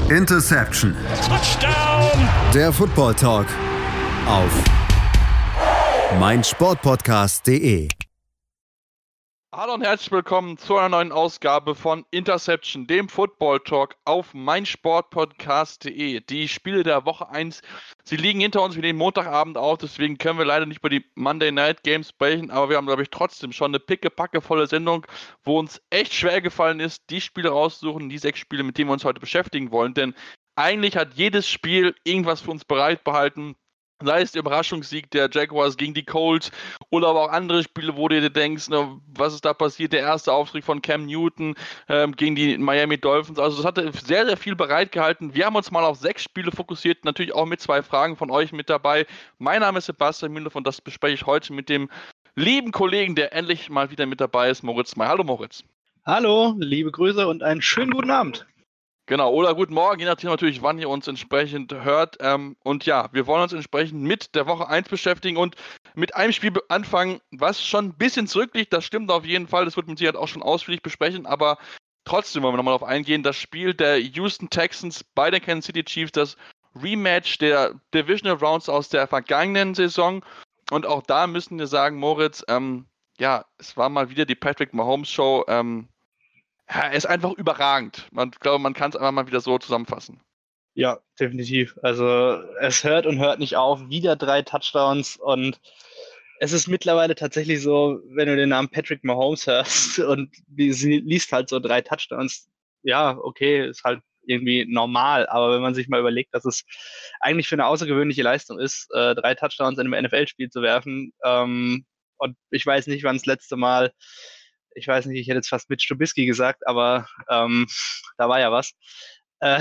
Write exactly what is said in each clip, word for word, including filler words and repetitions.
Interception. Touchdown. Der Football Talk auf meinsportpodcast punkt de. Hallo und herzlich willkommen zu einer neuen Ausgabe von Interception, dem Football Talk auf meinsportpodcast punkt de. Die Spiele der Woche eins, sie liegen hinter uns, wir nehmen Montagabend auf, deswegen können wir leider nicht über die Monday Night Games sprechen, aber wir haben, glaube ich, trotzdem schon eine pickepackevolle Sendung, wo uns echt schwer gefallen ist, die Spiele rauszusuchen, die sechs Spiele, mit denen wir uns heute beschäftigen wollen, denn eigentlich hat jedes Spiel irgendwas für uns bereit behalten. Sei es der Überraschungssieg der Jaguars gegen die Colts oder aber auch andere Spiele, wo du dir denkst, ne, was ist da passiert? Der erste Auftritt von Cam Newton ähm, gegen die Miami Dolphins. Also das hatte sehr, sehr viel bereitgehalten. Wir haben uns mal auf sechs Spiele fokussiert, natürlich auch mit zwei Fragen von euch mit dabei. Mein Name ist Sebastian Müller und das bespreche ich heute mit dem lieben Kollegen, der endlich mal wieder mit dabei ist, Moritz May. Hallo Moritz. Hallo, liebe Grüße und einen schönen guten Abend. Genau, oder guten Morgen, je nachdem natürlich, wann ihr uns entsprechend hört. Ähm, und ja, wir wollen uns entsprechend mit der Woche eins beschäftigen und mit einem Spiel anfangen, was schon ein bisschen zurückliegt. Das stimmt auf jeden Fall, das wird mit Sicherheit auch schon ausführlich besprechen, aber trotzdem wollen wir nochmal darauf eingehen. Das Spiel der Houston Texans bei den Kansas City Chiefs, das Rematch der Divisional Rounds aus der vergangenen Saison. Und auch da müssen wir sagen, Moritz, ähm, ja, es war mal wieder die Patrick Mahomes Show. Ähm, Ja, er ist einfach überragend. Man glaube, man kann es einfach mal wieder so zusammenfassen. Ja, definitiv. Also es hört und hört nicht auf. Wieder drei Touchdowns und es ist mittlerweile tatsächlich so, wenn du den Namen Patrick Mahomes hörst und sie liest halt so drei Touchdowns, ja, okay, ist halt irgendwie normal. Aber wenn man sich mal überlegt, dass es eigentlich für eine außergewöhnliche Leistung ist, äh, drei Touchdowns in einem N F L-Spiel zu werfen, ähm, und ich weiß nicht, wann das letzte Mal Ich weiß nicht, ich hätte jetzt fast mit Trubisky gesagt, aber ähm, da war ja was. Äh,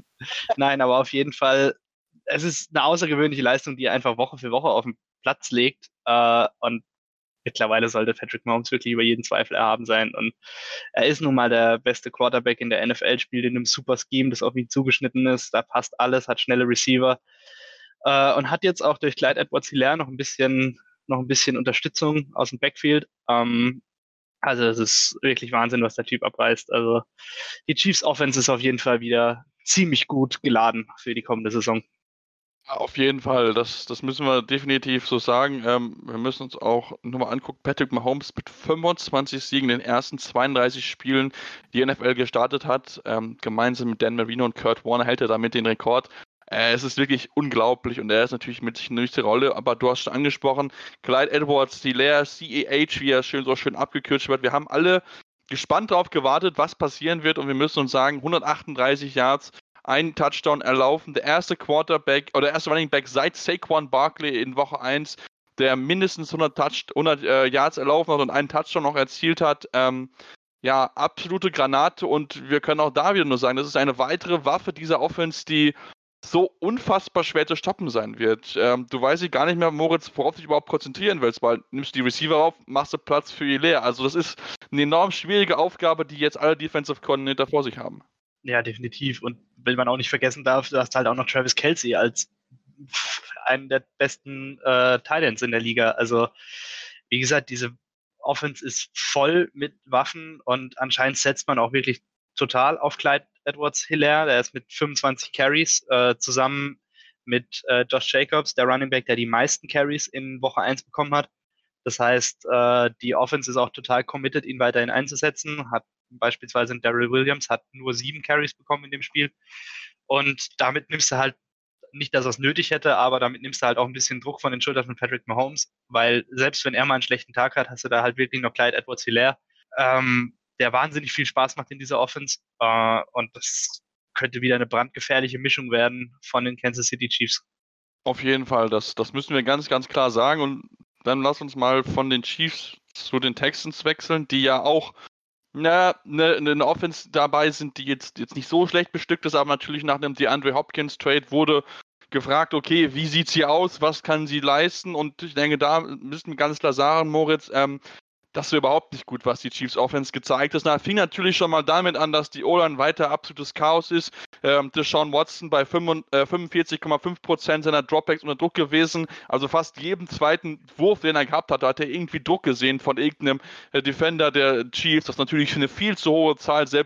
Nein, aber auf jeden Fall, es ist eine außergewöhnliche Leistung, die er einfach Woche für Woche auf den Platz legt. Äh, und mittlerweile sollte Patrick Mahomes wirklich über jeden Zweifel erhaben sein. Und er ist nun mal der beste Quarterback in der N F L, spielt in einem super Scheme, das auf ihn zugeschnitten ist. Da passt alles, hat schnelle Receiver. Äh, und hat jetzt auch durch Clyde Edwards-Helaire noch ein bisschen noch ein bisschen Unterstützung aus dem Backfield. Ähm, Also es ist wirklich Wahnsinn, was der Typ abreißt. Also die Chiefs Offense ist auf jeden Fall wieder ziemlich gut geladen für die kommende Saison. Auf jeden Fall, das, das müssen wir definitiv so sagen. Ähm, wir müssen uns auch nochmal angucken, Patrick Mahomes mit fünfundzwanzig Siegen in den ersten zweiunddreißig Spielen, die N F L gestartet hat. Ähm, gemeinsam mit Dan Marino und Kurt Warner hält er damit den Rekord. Äh, es ist wirklich unglaublich und er ist natürlich mit sich eine wichtige Rolle, aber du hast schon angesprochen, Clyde Edwards-Helaire, C A H, wie er schön so schön abgekürzt wird. Wir haben alle gespannt darauf gewartet, was passieren wird und wir müssen uns sagen, hundertachtunddreißig Yards, ein Touchdown erlaufen, der erste Quarterback oder der erste Running Back seit Saquon Barkley in Woche eins, der mindestens hundert, Touch, hundert äh, Yards erlaufen hat und einen Touchdown noch erzielt hat. Ähm, ja, absolute Granate und wir können auch da wieder nur sagen, das ist eine weitere Waffe dieser Offense, die so unfassbar schwer zu stoppen sein wird. Ähm, du weißt gar nicht mehr, Moritz, worauf du dich überhaupt konzentrieren willst, weil nimmst du die Receiver auf, machst du Platz für Helaire. Also das ist eine enorm schwierige Aufgabe, die jetzt alle Defensive Coordinator vor sich haben. Ja, definitiv. Und wenn man auch nicht vergessen darf, du hast halt auch noch Travis Kelce als einen der besten äh, Tight Ends in der Liga. Also wie gesagt, diese Offense ist voll mit Waffen und anscheinend setzt man auch wirklich total auf Clyde Edwards-Helaire. Der ist mit fünfundzwanzig Carries äh, zusammen mit äh, Josh Jacobs, der Running Back, der die meisten Carries in Woche eins bekommen hat. Das heißt, äh, die Offense ist auch total committed, ihn weiterhin einzusetzen. Hat beispielsweise Darrell Williams hat nur sieben Carries bekommen in dem Spiel. Und damit nimmst du halt, nicht, dass er es nötig hätte, aber damit nimmst du halt auch ein bisschen Druck von den Schultern von Patrick Mahomes, weil selbst wenn er mal einen schlechten Tag hat, hast du da halt wirklich noch Clyde Edwards-Helaire, ähm, der wahnsinnig viel Spaß macht in dieser Offense. Äh, und das könnte wieder eine brandgefährliche Mischung werden von den Kansas City Chiefs. Auf jeden Fall, das, das müssen wir ganz, ganz klar sagen. Und dann lass uns mal von den Chiefs zu den Texans wechseln, die ja auch na, eine, eine Offense dabei sind, die jetzt, jetzt nicht so schlecht bestückt ist, aber natürlich nach dem DeAndre Hopkins Trade wurde gefragt, okay, wie sieht sie aus, was kann sie leisten? Und ich denke, da müssen wir ganz klar sagen, Moritz, ähm, das war überhaupt nicht gut, was die Chiefs Offense gezeigt hat. Das fing natürlich schon mal damit an, dass die O-Line weiter absolutes Chaos ist. Ähm, Deshaun Watson bei fünfundvierzig Komma fünf Prozent seiner Dropbacks unter Druck gewesen. Also fast jeden zweiten Wurf, den er gehabt hat, hat er irgendwie Druck gesehen von irgendeinem äh, Defender der Chiefs. Das ist natürlich eine viel zu hohe Zahl, selbst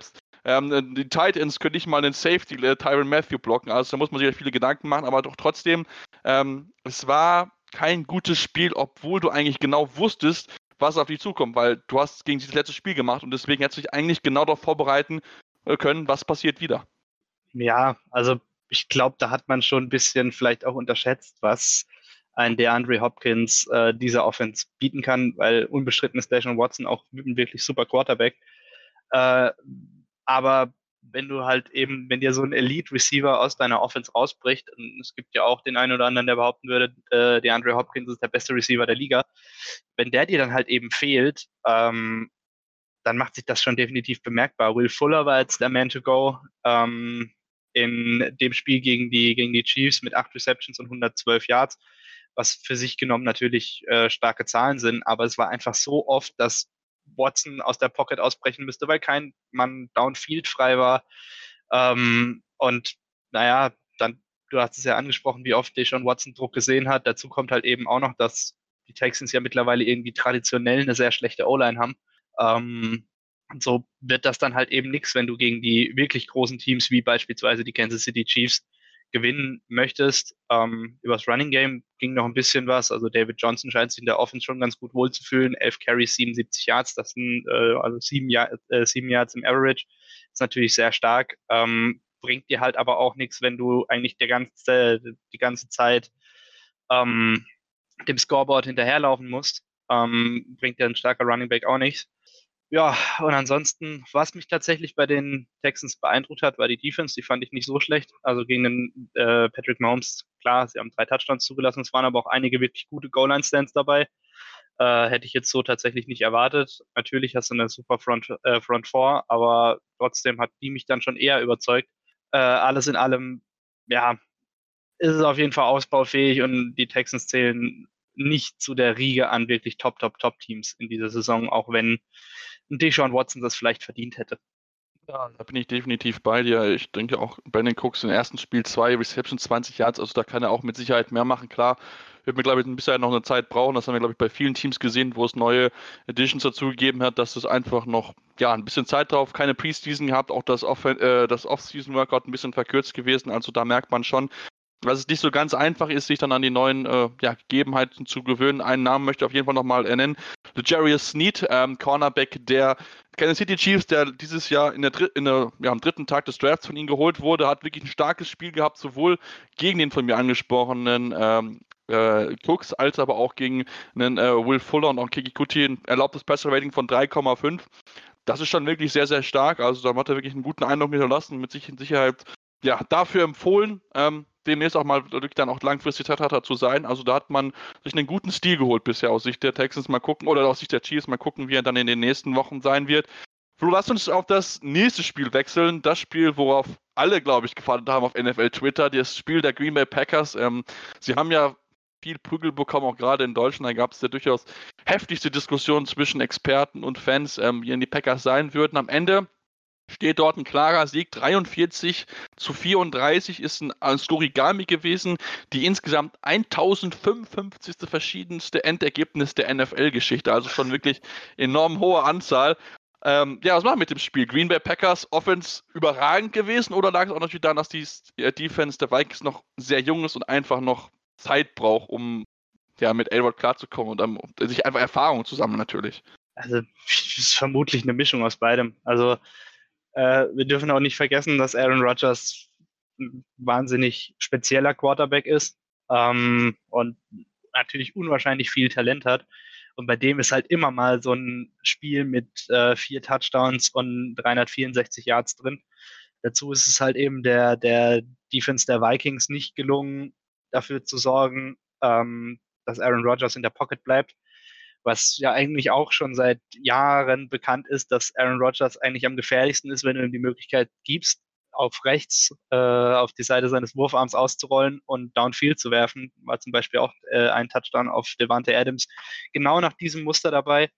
Ähm, die Tight Ends können nicht mal einen Safety, äh, Tyrann Mathieu blocken, also da muss man sich ja viele Gedanken machen, aber doch trotzdem, ähm, es war kein gutes Spiel, obwohl du eigentlich genau wusstest, was auf dich zukommt, weil du hast gegen dieses letzte Spiel gemacht und deswegen hättest du dich eigentlich genau darauf vorbereiten äh, können, was passiert wieder. Ja, also ich glaube, da hat man schon ein bisschen vielleicht auch unterschätzt, was ein DeAndre Hopkins äh, dieser Offense bieten kann, weil unbestritten ist Deshaun Watson auch ein wirklich super Quarterback. Äh, aber wenn du halt eben, wenn dir so ein Elite-Receiver aus deiner Offense rausbricht, und es gibt ja auch den einen oder anderen, der behaupten würde, äh, DeAndre Hopkins ist der beste Receiver der Liga, wenn der dir dann halt eben fehlt, ähm, dann macht sich das schon definitiv bemerkbar. Will Fuller war jetzt der Man to go ähm, in dem Spiel gegen die, gegen die Chiefs mit acht Receptions und hundertzwölf Yards, was für sich genommen natürlich äh, starke Zahlen sind, aber es war einfach so oft, dass Watson aus der Pocket ausbrechen müsste, weil kein Mann downfield frei war. Ähm, und naja, dann, du hast es ja angesprochen, wie oft Deshaun Watson Druck gesehen hat. Dazu kommt halt eben auch noch, dass die Texans ja mittlerweile irgendwie traditionell eine sehr schlechte O-Line haben. Ähm, und so wird das dann halt eben nichts, wenn du gegen die wirklich großen Teams wie beispielsweise die Kansas City Chiefs gewinnen möchtest. Ähm, übers Running Game ging noch ein bisschen was. Also David Johnson scheint sich in der Offense schon ganz gut wohlzufühlen. elf Carries, siebenundsiebzig Yards, das sind äh, also sieben, Jahr, äh, sieben Yards im Average. Das ist natürlich sehr stark. Ähm, bringt dir halt aber auch nichts, wenn du eigentlich der ganze, die ganze Zeit ähm, dem Scoreboard hinterherlaufen musst. Ähm, bringt dir ein starker Running Back auch nichts. Ja, und ansonsten, was mich tatsächlich bei den Texans beeindruckt hat, war die Defense. Die fand ich nicht so schlecht. Also gegen den äh, Patrick Mahomes, klar, sie haben drei Touchdowns zugelassen. Es waren aber auch einige wirklich gute Goal-Line-Stands dabei. Äh, hätte ich jetzt so tatsächlich nicht erwartet. Natürlich hast du eine super Front, äh, Front Four, aber trotzdem hat die mich dann schon eher überzeugt. Äh, alles in allem, ja, ist es auf jeden Fall ausbaufähig und die Texans zählen nicht zu der Riege an wirklich Top, Top, Top-Teams in dieser Saison, auch wenn Deshaun Watson das vielleicht verdient hätte. Ja, da bin ich definitiv bei dir. Ich denke auch, Brandon Cooks im ersten Spiel zwei Receptions, zwanzig Yards, also da kann er auch mit Sicherheit mehr machen. Klar, wird mir, glaube ich, ein bisschen noch eine Zeit brauchen. Das haben wir, glaube ich, bei vielen Teams gesehen, wo es neue Editions dazu gegeben hat, dass es einfach noch, ja, ein bisschen Zeit drauf, keine Preseason gehabt, auch das, Off äh, das Off-Season-Workout ein bisschen verkürzt gewesen. Also da merkt man schon, dass es nicht so ganz einfach ist, sich dann an die neuen äh, ja, Gegebenheiten zu gewöhnen. Einen Namen möchte ich auf jeden Fall nochmal nennen. L'Jarius Sneed, ähm, Cornerback der Kansas City Chiefs, der dieses Jahr in der, in der ja, am dritten Tag des Drafts von ihnen geholt wurde, hat wirklich ein starkes Spiel gehabt, sowohl gegen den von mir angesprochenen ähm, äh, Cooks, als aber auch gegen einen äh, Will Fuller und auch Kiki Kuti, ein erlaubtes Passer-Rating von drei Komma fünf. Das ist schon wirklich sehr, sehr stark. Also da hat er wirklich einen guten Eindruck hinterlassen, mit sich in Sicherheit ja, dafür empfohlen, ähm, demnächst auch mal wirklich dann auch langfristig Starter zu sein. Also da hat man sich einen guten Stil geholt bisher aus Sicht der Texans. Mal gucken, oder aus Sicht der Chiefs, mal gucken, wie er dann in den nächsten Wochen sein wird. Flo, lass uns auf das nächste Spiel wechseln. Das Spiel, worauf alle, glaube ich, gewartet haben auf N F L Twitter. Das Spiel der Green Bay Packers. Ähm, sie haben ja viel Prügel bekommen, auch gerade in Deutschland. Da gab es ja durchaus heftigste Diskussionen zwischen Experten und Fans, ähm, wie die Packers sein würden. Am Ende steht dort ein klarer Sieg, dreiundvierzig zu vierunddreißig ist ein, ein Storigami gewesen, die insgesamt tausendfünfundfünfzig. verschiedenste Endergebnis der N F L-Geschichte, also schon wirklich enorm hohe Anzahl. Ähm, ja, was machen wir mit dem Spiel? Green Bay Packers Offense überragend gewesen oder lag es auch natürlich daran, dass die Defense der Vikings noch sehr jung ist und einfach noch Zeit braucht, um ja, mit A-Rod klarzukommen und um, sich einfach Erfahrung zu sammeln natürlich? Also es ist vermutlich eine Mischung aus beidem. Also Äh, wir dürfen auch nicht vergessen, dass Aaron Rodgers ein wahnsinnig spezieller Quarterback ist ähm, und natürlich unwahrscheinlich viel Talent hat. Und bei dem ist halt immer mal so ein Spiel mit äh, vier Touchdowns und dreihundertvierundsechzig Yards drin. Dazu ist es halt eben der, der Defense der Vikings nicht gelungen, dafür zu sorgen, ähm, dass Aaron Rodgers in der Pocket bleibt, was ja eigentlich auch schon seit Jahren bekannt ist, dass Aaron Rodgers eigentlich am gefährlichsten ist, wenn du ihm die Möglichkeit gibst, auf rechts äh, auf die Seite seines Wurfarms auszurollen und downfield zu werfen. War zum Beispiel auch äh, ein Touchdown auf Devante Adams genau nach diesem Muster dabei.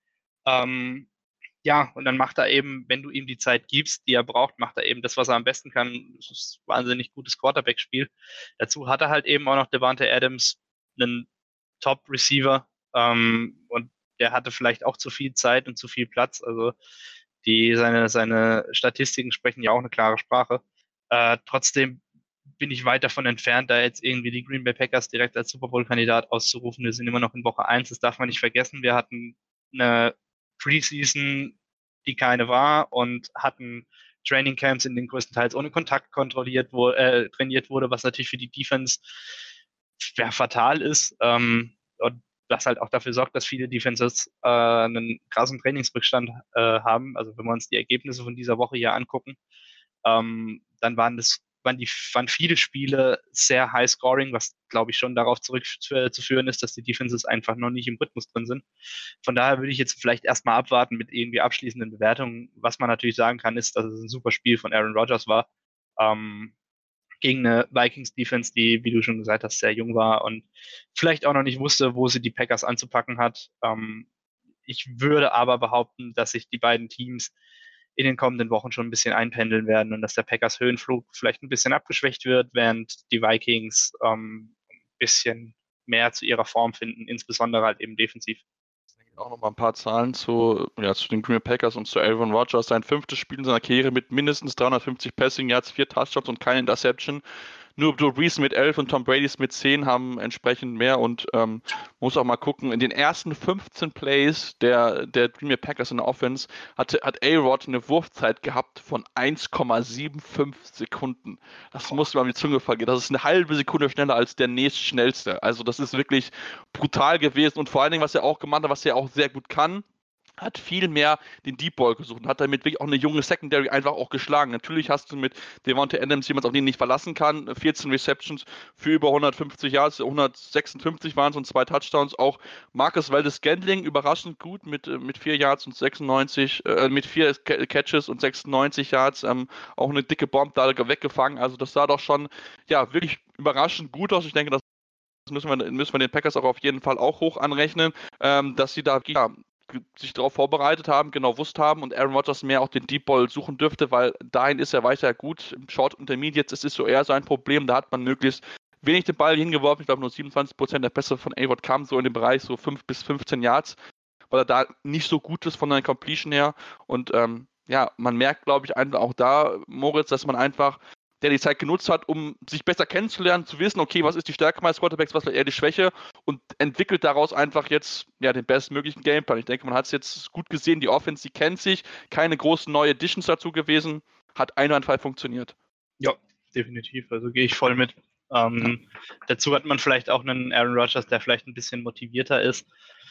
Ähm, ja, und dann macht er eben, wenn du ihm die Zeit gibst, die er braucht, macht er eben das, was er am besten kann. Das ist ein wahnsinnig gutes Quarterback-Spiel. Dazu hat er halt eben auch noch Devante Adams, einen Top-Receiver, ähm, und der hatte vielleicht auch zu viel Zeit und zu viel Platz. Also Die, seine, seine Statistiken sprechen ja auch eine klare Sprache. Äh, trotzdem bin ich weit davon entfernt, da jetzt irgendwie die Green Bay Packers direkt als Super Bowl-Kandidat auszurufen. Wir sind immer noch in Woche eins, das darf man nicht vergessen. Wir hatten eine Preseason, die keine war, und hatten Trainingcamps, in denen größtenteils ohne Kontakt kontrolliert wo, äh, trainiert wurde, was natürlich für die Defense ja, fatal ist. Ähm, und das halt auch dafür sorgt, dass viele Defenses äh, einen krassen Trainingsrückstand äh, haben. Also wenn wir uns die Ergebnisse von dieser Woche hier angucken, ähm, dann waren das waren, die, waren viele Spiele sehr high scoring, was glaube ich schon darauf zurückzuführen ist, dass die Defenses einfach noch nicht im Rhythmus drin sind. Von daher würde ich jetzt vielleicht erstmal abwarten mit irgendwie abschließenden Bewertungen. Was man natürlich sagen kann, ist, dass es ein super Spiel von Aaron Rodgers war. Ähm, gegen eine Vikings-Defense, die, wie du schon gesagt hast, sehr jung war und vielleicht auch noch nicht wusste, wo sie die Packers anzupacken hat. Ähm, ich würde aber behaupten, dass sich die beiden Teams in den kommenden Wochen schon ein bisschen einpendeln werden und dass der Packers Höhenflug vielleicht ein bisschen abgeschwächt wird, während die Vikings ähm, ein bisschen mehr zu ihrer Form finden, insbesondere halt eben defensiv. Auch noch mal ein paar Zahlen zu, ja, zu den Green Bay Packers und zu Aaron Rodgers. Sein fünftes Spiel in seiner Karriere mit mindestens dreihundertfünfzig Passing Yards, vier Touchdowns und keine Interception. Nur Drew Brees mit elf und Tom Brady mit zehn haben entsprechend mehr und ähm, muss auch mal gucken, in den ersten fünfzehn Plays der, der Green Bay Packers in der Offense hatte, hat A-Rod eine Wurfzeit gehabt von eins Komma fünfundsiebzig Sekunden. Das muss man auf die Zunge vergehen. Das ist eine halbe Sekunde schneller als der nächstschnellste. Also das ist wirklich brutal gewesen und vor allen Dingen, was er auch gemacht hat, was er auch sehr gut kann, hat viel mehr den Deep Ball gesucht und hat damit wirklich auch eine junge Secondary einfach auch geschlagen. Natürlich hast du mit Devontae Adams jemanden, auf den du nicht verlassen kann. vierzehn Receptions für über hundertfünfzig Yards, hundertsechsundfünfzig waren es und zwei Touchdowns. Auch Marcus Valdes-Scantling überraschend gut mit, mit vier Yards und sechsundneunzig, äh, mit vier Catches und sechsundneunzig Yards. Ähm, auch eine dicke Bomb da weggefangen. Also das sah doch schon, ja, wirklich überraschend gut aus. Ich denke, das müssen wir, müssen wir den Packers auch auf jeden Fall auch hoch anrechnen, ähm, dass sie da, ja, sich darauf vorbereitet haben, genau wusst haben und Aaron Rodgers mehr auch den Deep Ball suchen dürfte, weil dahin ist er weiter gut. Im Short Intermediates, das ist so eher so ein Problem, da hat man möglichst wenig den Ball hingeworfen. Ich glaube, nur siebenundzwanzig Prozent der Pässe von A-Rod kamen so in den Bereich so fünf bis fünfzehn Yards, weil er da nicht so gut ist von der Completion her. Und ähm, ja, man merkt, glaube ich, einfach auch da, Moritz, dass man einfach der die Zeit genutzt hat, um sich besser kennenzulernen, zu wissen, okay, was ist die Stärke meines Quarterbacks, was ist eher die Schwäche und entwickelt daraus einfach jetzt ja den bestmöglichen Gameplan. Ich denke, man hat es jetzt gut gesehen, die Offense, die kennt sich, keine großen neuen Additions dazu gewesen, hat einwandfrei funktioniert. Ja, definitiv, also gehe ich voll mit. Ähm, ja. Dazu hat man vielleicht auch einen Aaron Rodgers, der vielleicht ein bisschen motivierter ist,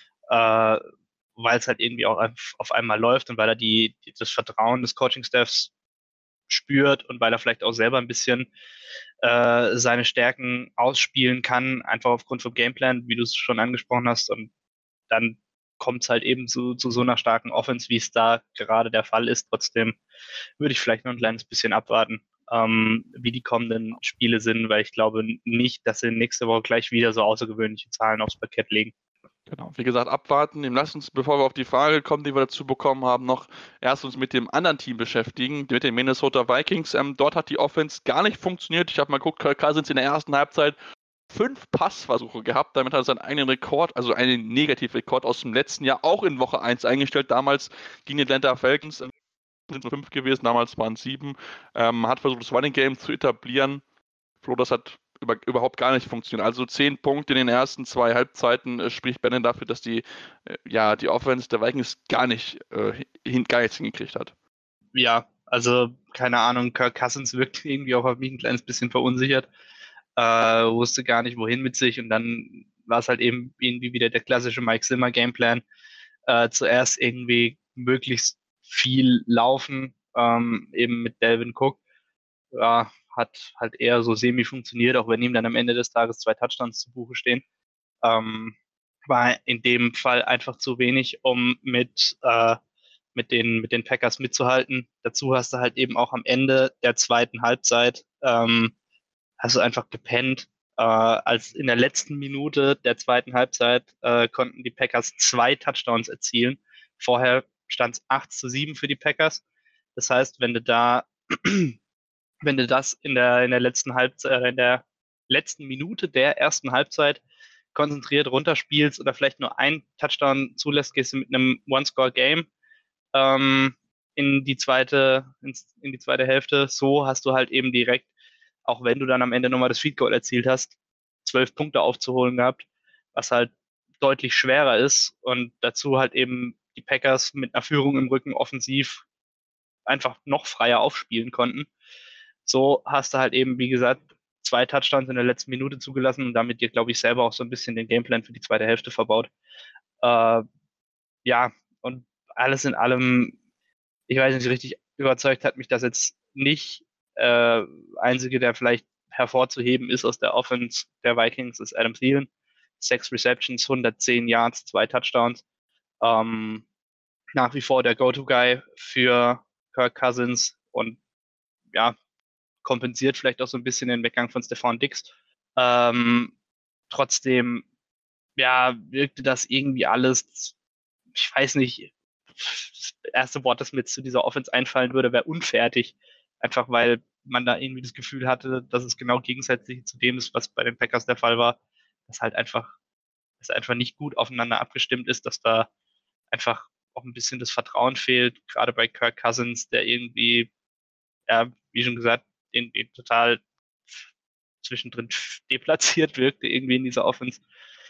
äh, weil es halt irgendwie auch auf einmal läuft und weil er die, die das Vertrauen des Coaching-Staffs spürt und weil er vielleicht auch selber ein bisschen äh, seine Stärken ausspielen kann, einfach aufgrund vom Gameplan, wie du es schon angesprochen hast. Und dann kommt es halt eben zu, zu so einer starken Offense, wie es da gerade der Fall ist. Trotzdem würde ich vielleicht noch ein kleines bisschen abwarten, ähm, wie die kommenden Spiele sind, weil ich glaube nicht, dass sie nächste Woche gleich wieder so außergewöhnliche Zahlen aufs Parkett legen. Genau, wie gesagt, abwarten. Lass uns, bevor wir auf die Frage kommen, die wir dazu bekommen haben, noch erst uns mit dem anderen Team beschäftigen, mit den Minnesota Vikings. Ähm, dort hat die Offense gar nicht funktioniert. Ich habe mal geguckt, Kirk Cousins in der ersten Halbzeit fünf Passversuche gehabt. Damit hat er seinen eigenen Rekord, also einen Negativrekord aus dem letzten Jahr, auch in Woche eins eingestellt. Damals gegen die Atlanta Falcons ähm, sind nur fünf gewesen, damals waren es sieben. Ähm, hat versucht, das Running Game zu etablieren. Flo, das hat über, überhaupt gar nicht funktioniert. Also zehn Punkte in den ersten zwei Halbzeiten äh, spricht Bannon dafür, dass die, äh, ja, die Offense der Vikings gar nicht, äh, hin, gar nichts hingekriegt hat. Ja, also keine Ahnung, Kirk Cousins wirkt irgendwie auch auf mich ein kleines bisschen verunsichert, äh, wusste gar nicht, wohin mit sich und dann war es halt eben irgendwie wieder der klassische Mike Zimmer Gameplan. Äh, zuerst irgendwie möglichst viel laufen, ähm, eben mit Dalvin Cook. Ja, hat halt eher so semi funktioniert, auch wenn ihm dann am Ende des Tages zwei Touchdowns zu Buche stehen. Ähm, war in dem Fall einfach zu wenig, um mit, äh, mit, den, mit den Packers mitzuhalten. Dazu hast du halt eben auch am Ende der zweiten Halbzeit ähm, hast du einfach gepennt. Äh, als in der letzten Minute der zweiten Halbzeit äh, konnten die Packers zwei Touchdowns erzielen. Vorher stand es acht zu sieben für die Packers. Das heißt, wenn du da wenn du das in der, in der letzten Halbzeit, in der letzten Minute der ersten Halbzeit konzentriert runterspielst oder vielleicht nur einen Touchdown zulässt, gehst du mit einem One-Score-Game. Ähm, in die zweite, ins, in die zweite Hälfte. So hast du halt eben direkt, auch wenn du dann am Ende nochmal das Field Goal erzielt hast, zwölf Punkte aufzuholen gehabt, was halt deutlich schwerer ist und dazu halt eben die Packers mit einer Führung im Rücken offensiv einfach noch freier aufspielen konnten. So hast du halt eben, wie gesagt, zwei Touchdowns in der letzten Minute zugelassen und damit dir, glaube ich, selber auch so ein bisschen den Gameplan für die zweite Hälfte verbaut. Äh, ja, und alles in allem, ich weiß nicht, richtig überzeugt hat mich das jetzt nicht. Äh, einzige, der vielleicht hervorzuheben ist aus der Offense der Vikings, ist Adam Thielen. Sechs Receptions, hundertzehn Yards, zwei Touchdowns. Ähm, nach wie vor der Go-To-Guy für Kirk Cousins und ja, kompensiert vielleicht auch so ein bisschen den Weggang von Stephon Diggs. Ähm, trotzdem, ja, wirkte das irgendwie alles, ich weiß nicht, das erste Wort, das mir zu dieser Offense einfallen würde, wäre unfertig. Einfach weil man da irgendwie das Gefühl hatte, dass es genau gegensätzlich zu dem ist, was bei den Packers der Fall war, dass halt einfach, dass einfach nicht gut aufeinander abgestimmt ist, dass da einfach auch ein bisschen das Vertrauen fehlt, gerade bei Kirk Cousins, der irgendwie, ja, wie schon gesagt, irgendwie total zwischendrin deplatziert wirkte, irgendwie in dieser Offense.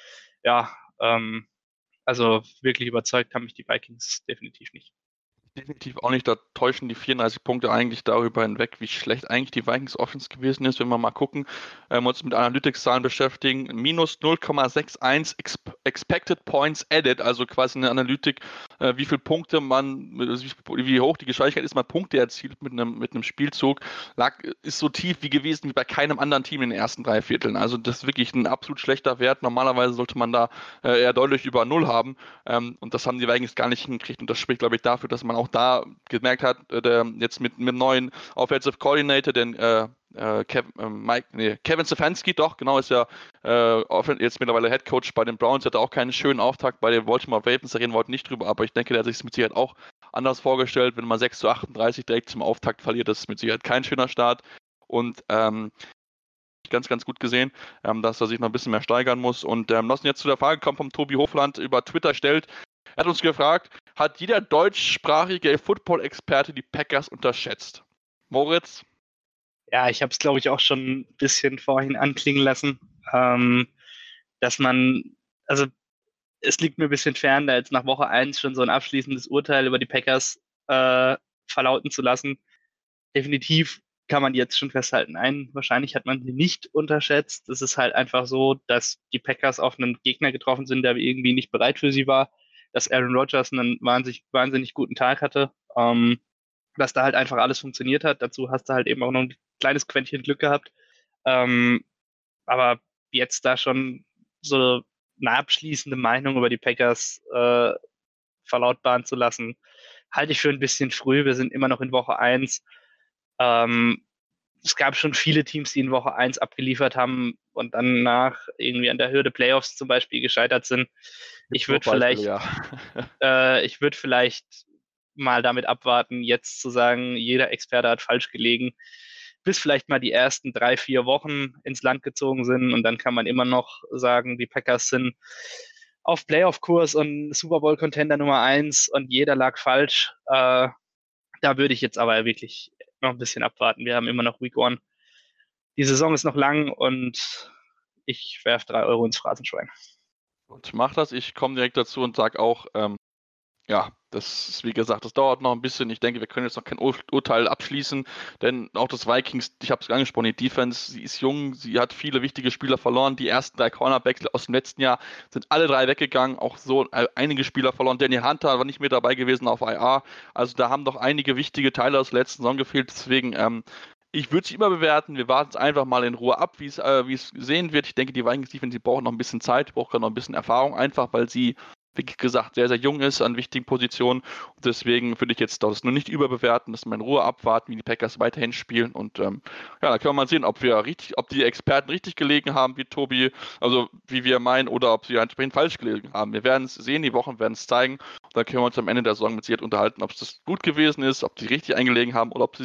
Ja, ähm, also wirklich überzeugt haben mich die Vikings definitiv nicht. Definitiv auch nicht, da täuschen die vierunddreißig Punkte eigentlich darüber hinweg, wie schlecht eigentlich die Vikings Offense gewesen ist, wenn wir mal gucken, ähm, uns mit Analytics-Zahlen beschäftigen. Minus null Komma einundsechzig exp Expected Points Added, also quasi eine Analytik, äh, wie viele Punkte man, wie, wie hoch die Geschwindigkeit ist, man Punkte erzielt mit einem mit einem Spielzug, lag, ist so tief wie gewesen wie bei keinem anderen Team in den ersten drei Vierteln. Also das ist wirklich ein absolut schlechter Wert. Normalerweise sollte man da äh, eher deutlich über Null haben, ähm, und das haben die Vikings gar nicht hingekriegt und das spricht, glaube ich, dafür, dass man auch da gemerkt hat, äh, der, jetzt mit mit dem neuen Offensive Coordinator, den äh, äh, Kev, äh, Mike, nee, Kevin Stefanski, doch, genau, ist ja äh, jetzt mittlerweile Head Coach bei den Browns, hatte auch keinen schönen Auftakt bei den Baltimore Ravens, da reden wir heute nicht drüber, aber ich denke, der hat sich es mit Sicherheit auch anders vorgestellt, wenn man sechs zu achtunddreißig direkt zum Auftakt verliert, das ist mit Sicherheit kein schöner Start und ähm, ganz, ganz gut gesehen, ähm, dass er sich noch ein bisschen mehr steigern muss und ähm, lassen jetzt zu der Frage kommen vom Tobi Hofland über Twitter stellt. Er hat uns gefragt, hat jeder deutschsprachige Football-Experte die Packers unterschätzt? Moritz? Ja, ich habe es, glaube ich, auch schon ein bisschen vorhin anklingen lassen, ähm, dass man, also es liegt mir ein bisschen fern, da jetzt nach Woche eins schon so ein abschließendes Urteil über die Packers äh, verlauten zu lassen. Definitiv kann man jetzt schon festhalten, ein, wahrscheinlich hat man sie nicht unterschätzt. Es ist halt einfach so, dass die Packers auf einen Gegner getroffen sind, der irgendwie nicht bereit für sie war, dass Aaron Rodgers einen wahnsinnig, wahnsinnig guten Tag hatte, ähm, dass da halt einfach alles funktioniert hat. Dazu hast du halt eben auch noch ein kleines Quäntchen Glück gehabt. Ähm, aber jetzt da schon so eine abschließende Meinung über die Packers äh, verlautbaren zu lassen, halte ich für ein bisschen früh. Wir sind immer noch in Woche eins. Ähm, es gab schon viele Teams, die in Woche eins abgeliefert haben und danach irgendwie an der Hürde Playoffs zum Beispiel gescheitert sind. Ich würde vielleicht, ja. äh, ich würde vielleicht mal damit abwarten, jetzt zu sagen, jeder Experte hat falsch gelegen, bis vielleicht mal die ersten drei, vier Wochen ins Land gezogen sind und dann kann man immer noch sagen, die Packers sind auf Playoff-Kurs und Super Bowl-Contender Nummer eins und jeder lag falsch. Äh, da würde ich jetzt aber wirklich noch ein bisschen abwarten. Wir haben immer noch Week One. Die Saison ist noch lang und ich werfe drei Euro ins Phrasenschwein. Und mach das. Ich komme direkt dazu und sage auch, ähm, ja, das ist, wie gesagt, das dauert noch ein bisschen. Ich denke, wir können jetzt noch kein Ur Urteil abschließen, denn auch das Vikings, ich habe es angesprochen, die Defense, sie ist jung, sie hat viele wichtige Spieler verloren. Die ersten drei Cornerbacks aus dem letzten Jahr sind alle drei weggegangen, auch so äh, einige Spieler verloren. Danny Hunter war nicht mehr dabei gewesen auf I R. Also da haben doch einige wichtige Teile aus der letzten Saison gefehlt. Deswegen, ähm, ich würde sie immer bewerten. Wir warten es einfach mal in Ruhe ab, wie es äh, wie es sehen wird. Ich denke, die Vikings Defense, die brauchen noch ein bisschen Zeit, braucht gerade noch ein bisschen Erfahrung, einfach weil sie, wie gesagt, sehr, sehr jung ist an wichtigen Positionen. Und deswegen würde ich jetzt das nur nicht überbewerten, dass wir in Ruhe abwarten, wie die Packers weiterhin spielen. Und ähm, ja, da können wir mal sehen, ob wir richtig, ob die Experten richtig gelegen haben, wie Tobi, also wie wir meinen, oder ob sie entsprechend falsch gelegen haben. Wir werden es sehen, die Wochen werden es zeigen. Und dann können wir uns am Ende der Saison mit Sicherheit unterhalten, ob es das gut gewesen ist, ob sie richtig eingelegen haben oder ob sie sich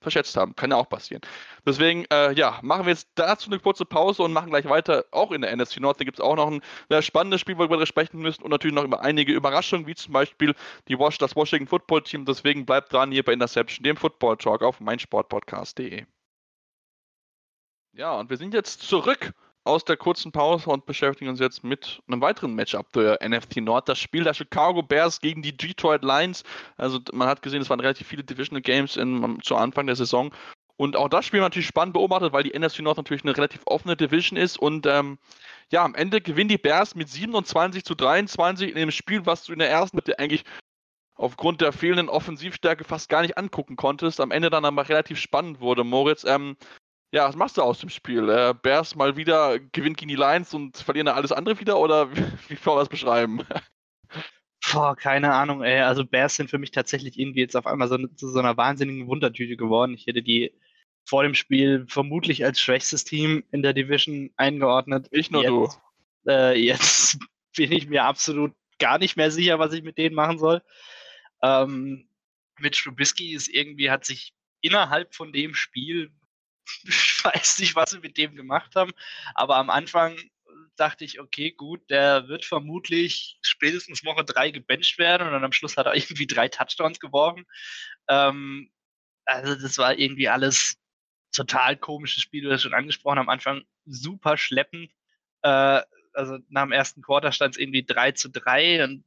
verschätzt haben. Kann ja auch passieren. Deswegen, äh, ja, machen wir jetzt dazu eine kurze Pause und machen gleich weiter. Auch in der N F C North, da gibt es auch noch ein sehr spannendes Spiel, worüber wir sprechen müssen und natürlich noch über einige Überraschungen, wie zum Beispiel die Was- das Washington Football Team. Deswegen bleibt dran hier bei Interception, dem Football Talk auf meinsportpodcast punkt de. Ja, und wir sind jetzt zurück aus der kurzen Pause und beschäftigen uns jetzt mit einem weiteren Matchup der N F C Nord. Das Spiel der Chicago Bears gegen die Detroit Lions. Also man hat gesehen, es waren relativ viele Divisional Games in, zu Anfang der Saison. Und auch das Spiel war natürlich spannend beobachtet, weil die N F C Nord natürlich eine relativ offene Division ist. Und ähm, ja, am Ende gewinnen die Bears mit siebenundzwanzig zu dreiundzwanzig in dem Spiel, was du in der ersten Mitte eigentlich aufgrund der fehlenden Offensivstärke fast gar nicht angucken konntest. Am Ende dann aber relativ spannend wurde. Moritz, ähm, ja, was machst du aus dem Spiel? Äh, Bears mal wieder gewinnt gegen die Lions und verlieren da alles andere wieder, oder wie, wie kann man das beschreiben? Boah, keine Ahnung, ey. Also Bears sind für mich tatsächlich irgendwie jetzt auf einmal so, zu so einer wahnsinnigen Wundertüte geworden. Ich hätte die vor dem Spiel vermutlich als schwächstes Team in der Division eingeordnet. Nicht nur jetzt, du. Äh, jetzt bin ich mir absolut gar nicht mehr sicher, was ich mit denen machen soll. Ähm, Mitch Trubisky ist irgendwie, hat sich innerhalb von dem Spiel, ich weiß nicht, was sie mit dem gemacht haben, aber am Anfang dachte ich, okay, gut, der wird vermutlich spätestens Woche drei gebencht werden und dann am Schluss hat er irgendwie drei Touchdowns geworfen. Ähm, also das war irgendwie alles total komisches Spiel, du hast schon angesprochen, am Anfang super schleppend. Äh, also nach dem ersten Quarter stand es irgendwie drei zu drei und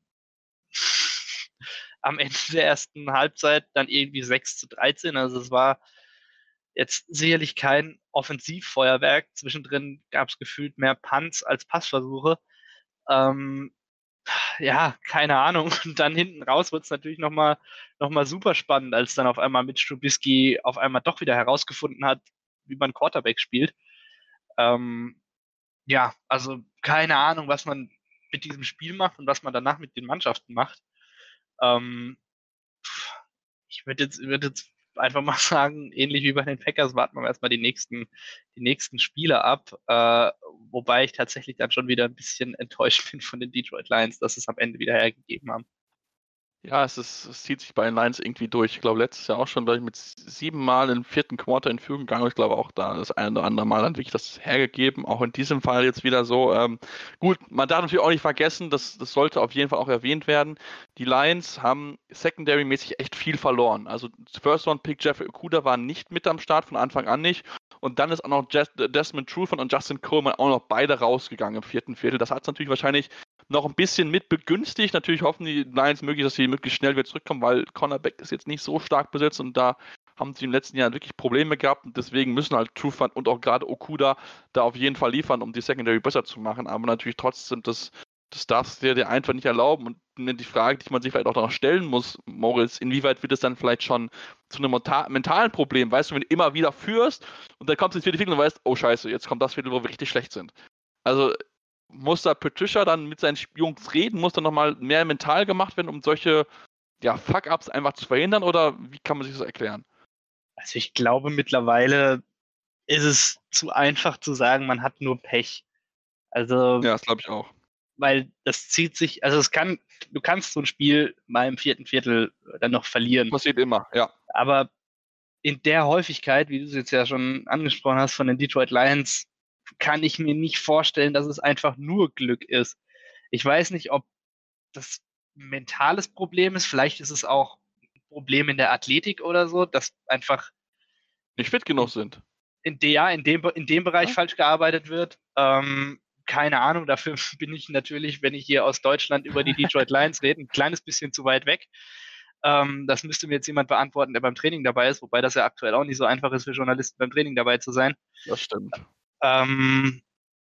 am Ende der ersten Halbzeit dann irgendwie sechs zu dreizehn. Also es war jetzt sicherlich kein Offensivfeuerwerk. Zwischendrin gab es gefühlt mehr Punts als Passversuche. Ähm, ja, keine Ahnung. Und dann hinten raus wird es natürlich nochmal noch mal super spannend, als dann auf einmal Mitch Trubisky auf einmal doch wieder herausgefunden hat, wie man Quarterback spielt. Ähm, ja, also keine Ahnung, was man mit diesem Spiel macht und was man danach mit den Mannschaften macht. Ähm, ich würde jetzt, würd jetzt einfach mal sagen, ähnlich wie bei den Packers, warten wir erstmal die nächsten, die nächsten Spiele ab. Äh, wobei ich tatsächlich dann schon wieder ein bisschen enttäuscht bin von den Detroit Lions, dass sie es am Ende wieder hergegeben haben. Ja, es, ist, es zieht sich bei den Lions irgendwie durch. Ich glaube, letztes Jahr auch schon gleich mit sieben Mal im vierten Quarter in Führung gegangen. Ich glaube auch da das ein oder andere Mal dann wirklich das hergegeben. Auch in diesem Fall jetzt wieder so. Ähm, gut, man darf natürlich auch nicht vergessen, das, das sollte auf jeden Fall auch erwähnt werden. Die Lions haben secondary-mäßig echt viel verloren. Also First Round Pick Jeffrey Okudah war nicht mit am Start, von Anfang an nicht. Und dann ist auch noch Jes- Desmond Trufant und Justin Coleman auch noch beide rausgegangen im vierten Viertel. Das hat es natürlich wahrscheinlich noch ein bisschen mit begünstigt. Natürlich hoffen die Lions möglichst, dass sie möglichst schnell wieder zurückkommen, weil Cornerback ist jetzt nicht so stark besetzt und da haben sie in den letzten Jahren wirklich Probleme gehabt und deswegen müssen halt Trufant und auch gerade Okudah da auf jeden Fall liefern, um die Secondary besser zu machen. Aber natürlich trotzdem, das, das darfst du dir einfach nicht erlauben. Und die Frage, die man sich vielleicht auch noch stellen muss, Moritz, inwieweit wird es dann vielleicht schon zu einem menta- mentalen Problem? Weißt du, wenn du immer wieder führst und dann kommst du ins vierte Viertel und weißt, oh scheiße, jetzt kommt das Viertel, wo wir richtig schlecht sind. Also muss da Patricia dann mit seinen Jungs reden, muss da nochmal mehr mental gemacht werden, um solche ja, Fuck-Ups einfach zu verhindern, oder wie kann man sich das erklären? Also ich glaube, mittlerweile ist es zu einfach zu sagen, man hat nur Pech. Also, ja, das glaube ich auch. Weil das zieht sich, also es kann, du kannst so ein Spiel mal im vierten Viertel dann noch verlieren. Passiert immer, ja. Aber in der Häufigkeit, wie du es jetzt ja schon angesprochen hast, von den Detroit Lions, kann ich mir nicht vorstellen, dass es einfach nur Glück ist. Ich weiß nicht, ob das ein mentales Problem ist. Vielleicht ist es auch ein Problem in der Athletik oder so, dass einfach nicht fit genug sind. In, de, ja, in, dem, in dem Bereich ja. falsch gearbeitet wird. Ähm, keine Ahnung, dafür bin ich natürlich, wenn ich hier aus Deutschland über die Detroit Lions rede, ein kleines bisschen zu weit weg. Ähm, das müsste mir jetzt jemand beantworten, der beim Training dabei ist, wobei das ja aktuell auch nicht so einfach ist für Journalisten beim Training dabei zu sein. Das stimmt. Ähm,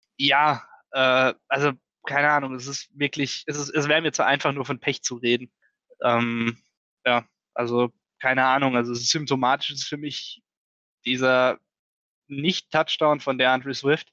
ja, äh, also keine Ahnung, es ist wirklich, es, ist, es wäre mir zu einfach, nur von Pech zu reden. Ähm, ja, also keine Ahnung, also es ist symptomatisch ist für mich dieser Nicht-Touchdown von DeAndre Swift.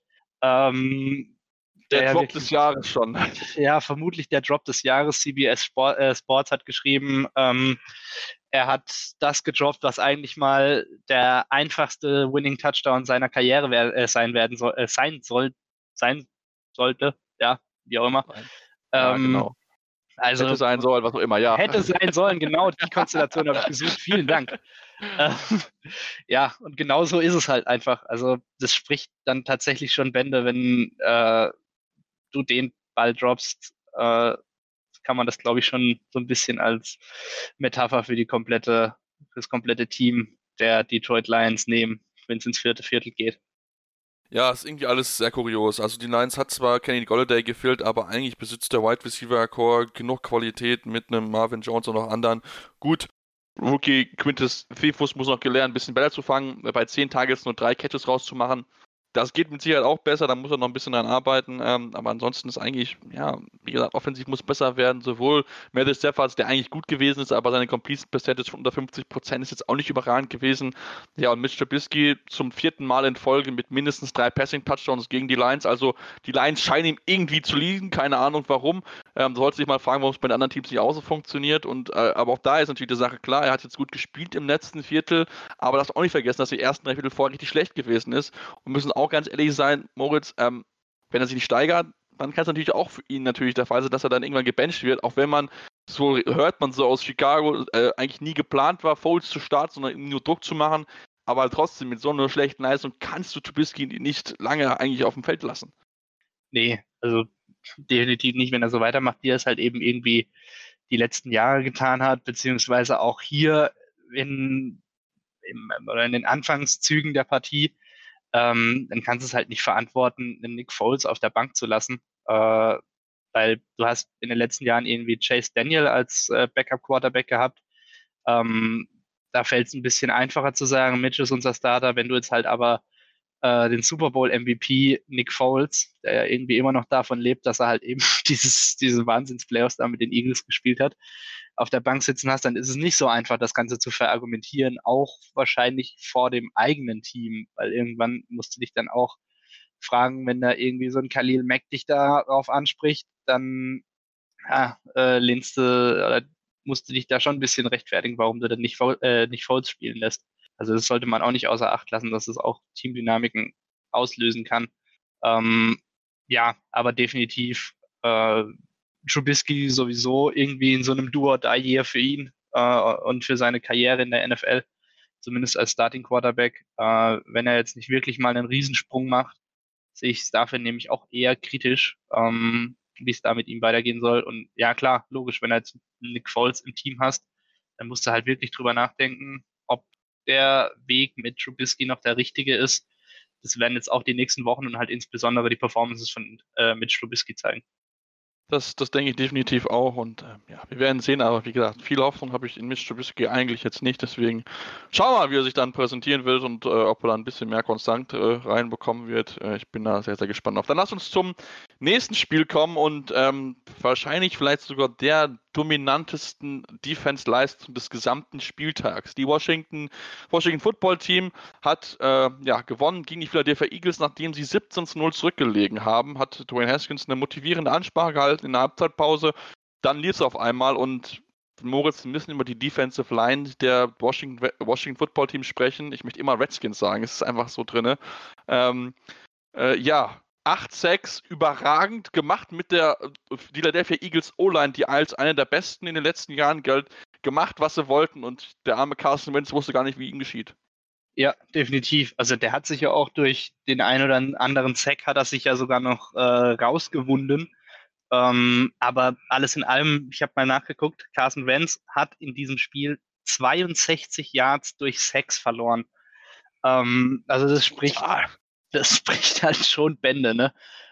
Ähm, der, der Drop wirklich, des Jahres schon. Ja, vermutlich der Drop des Jahres. C B S Sport, äh, Sports hat geschrieben, ähm, er hat das gedroppt, was eigentlich mal der einfachste Winning-Touchdown seiner Karriere wär, äh, sein werden soll, äh, sein soll, sein sollte, ja, wie auch immer. Ja, ähm, genau. Also, hätte sein sollen, was auch immer, ja. Hätte sein sollen, genau die Konstellation habe ich gesucht. Vielen Dank. Ähm, ja, und genau so ist es halt einfach. Also das spricht dann tatsächlich schon Bände, wenn äh, du den Ball droppst, äh, kann man das, glaube ich, schon so ein bisschen als Metapher für die komplette, für das komplette Team der Detroit Lions nehmen, wenn es ins vierte Viertel geht. Ja, ist irgendwie alles sehr kurios. Also die Lions hat zwar Kenny Golladay gefehlt, aber eigentlich besitzt der Wide Receiver Core genug Qualität mit einem Marvin Jones und noch anderen. Gut, Rookie Quintus Cephus muss noch gelernt, ein bisschen Bälle zu fangen, bei zehn Targets nur drei Catches rauszumachen. Das geht mit Sicherheit auch besser, da muss er noch ein bisschen dran arbeiten. Ähm, aber ansonsten ist eigentlich, ja, wie gesagt, offensiv muss besser werden. Sowohl Matthew Stafford, der eigentlich gut gewesen ist, aber seine Completion Percentage von unter fünfzig Prozent ist jetzt auch nicht überragend gewesen. Ja, und Mitch Trubisky zum vierten Mal in Folge mit mindestens drei Passing-Touchdowns gegen die Lions. Also die Lions scheinen ihm irgendwie zu liegen, keine Ahnung warum. Ähm, sollte sich mal fragen, warum es bei den anderen Teams nicht auch so funktioniert. Und, äh, aber auch da ist natürlich die Sache klar, er hat jetzt gut gespielt im letzten Viertel, aber darfst auch nicht vergessen, dass die ersten drei Viertel vorher richtig schlecht gewesen ist. Und müssen auch ganz ehrlich sein, Moritz, ähm, wenn er sich nicht steigert, dann kann es natürlich auch für ihn natürlich der Fall sein, dass er dann irgendwann gebencht wird, auch wenn man, so hört man so aus Chicago, äh, eigentlich nie geplant war, Foles zu starten, sondern nur Druck zu machen. Aber trotzdem, mit so einer schlechten Leistung kannst du Trubisky nicht lange eigentlich auf dem Feld lassen. Nee, also definitiv nicht, wenn er so weitermacht, wie er es halt eben irgendwie die letzten Jahre getan hat, beziehungsweise auch hier in, im, oder in den Anfangszügen der Partie, ähm, dann kannst du es halt nicht verantworten, einen Nick Foles auf der Bank zu lassen, äh, weil du hast in den letzten Jahren irgendwie Chase Daniel als äh, Backup-Quarterback gehabt. Ähm, da fällt es ein bisschen einfacher zu sagen, Mitch ist unser Starter. Wenn du jetzt halt aber äh, den Super Bowl M V P Nick Foles, der ja irgendwie immer noch davon lebt, dass er halt eben dieses, diese Wahnsinns-Playoffs da mit den Eagles gespielt hat, auf der Bank sitzen hast, dann ist es nicht so einfach, das Ganze zu verargumentieren, auch wahrscheinlich vor dem eigenen Team, weil irgendwann musst du dich dann auch fragen, wenn da irgendwie so ein Khalil Mack dich darauf anspricht, dann ja, äh, lehnst du oder musst du dich da schon ein bisschen rechtfertigen, warum du dann nicht, äh, nicht Fouls spielen lässt. Also das sollte man auch nicht außer Acht lassen, dass es auch Teamdynamiken auslösen kann. Ähm, ja, aber definitiv äh, Trubisky sowieso irgendwie in so einem Do-or-Die-Year für ihn äh, und für seine Karriere in der N F L, zumindest als Starting Quarterback. Äh, wenn er jetzt nicht wirklich mal einen Riesensprung macht, sehe ich es dafür nämlich auch eher kritisch, ähm, wie es da mit ihm weitergehen soll. Und ja, klar, logisch, wenn du jetzt Nick Foles im Team hast, dann musst du halt wirklich drüber nachdenken, ob der Weg mit Trubisky noch der richtige ist. Das werden jetzt auch die nächsten Wochen und halt insbesondere die Performances von äh, Mitch Trubisky zeigen. Das, das denke ich definitiv auch und äh, ja, wir werden sehen, aber wie gesagt, viel Hoffnung habe ich in Mitch Trubisky eigentlich jetzt nicht, deswegen schauen wir mal, wie er sich dann präsentieren wird und äh, ob er da ein bisschen mehr konstant äh, reinbekommen wird. Äh, ich bin da sehr, sehr gespannt auf. Dann lass uns zum nächsten Spiel kommen und ähm, wahrscheinlich vielleicht sogar der dominantesten Defense-Leistung des gesamten Spieltags. Die Washington, Washington Football Team hat äh, ja, gewonnen gegen die Philadelphia Eagles, nachdem sie siebzehn zu null zurückgelegen haben, hat Dwayne Haskins eine motivierende Ansprache gehalten in der Halbzeitpause, dann lief es auf einmal und Moritz, wir müssen über die Defensive Line der Washington, Washington Football Team sprechen. Ich möchte immer Redskins sagen, es ist einfach so drin. Ähm, äh, ja, acht Sacks, überragend gemacht mit der Philadelphia Eagles O-Line, die als eine der besten in den letzten Jahren gilt, gemacht, was sie wollten und der arme Carson Wentz wusste gar nicht, wie ihm geschieht. Ja, definitiv. Also der hat sich ja auch durch den einen oder anderen Sack hat er sich ja sogar noch äh, rausgewunden. Ähm, aber alles in allem, ich habe mal nachgeguckt, Carson Wentz hat in diesem Spiel zweiundsechzig Yards durch Sacks verloren. Ähm, also das spricht, das spricht halt schon Bände, ne?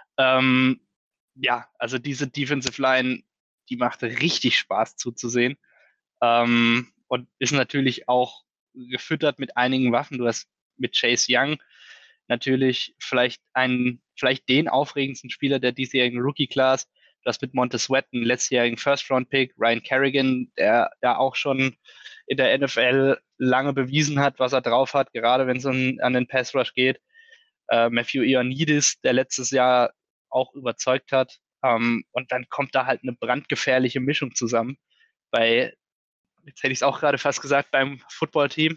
Ähm, ja, also diese Defensive Line, die macht richtig Spaß zuzusehen. Ähm, und ist natürlich auch gefüttert mit einigen Waffen. Du hast mit Chase Young natürlich vielleicht einen, vielleicht den aufregendsten Spieler der diesjährigen Rookie-Class. Du hast mit Montez Sweat einen letztjährigen First-Round-Pick, Ryan Kerrigan, der ja auch schon in der N F L lange bewiesen hat, was er drauf hat, gerade wenn es um, an den Pass-Rush geht. Äh, Matthew Ioannidis, der letztes Jahr auch überzeugt hat. Ähm, und dann kommt da halt eine brandgefährliche Mischung zusammen. Bei, jetzt hätte ich es auch gerade fast gesagt, beim Football-Team.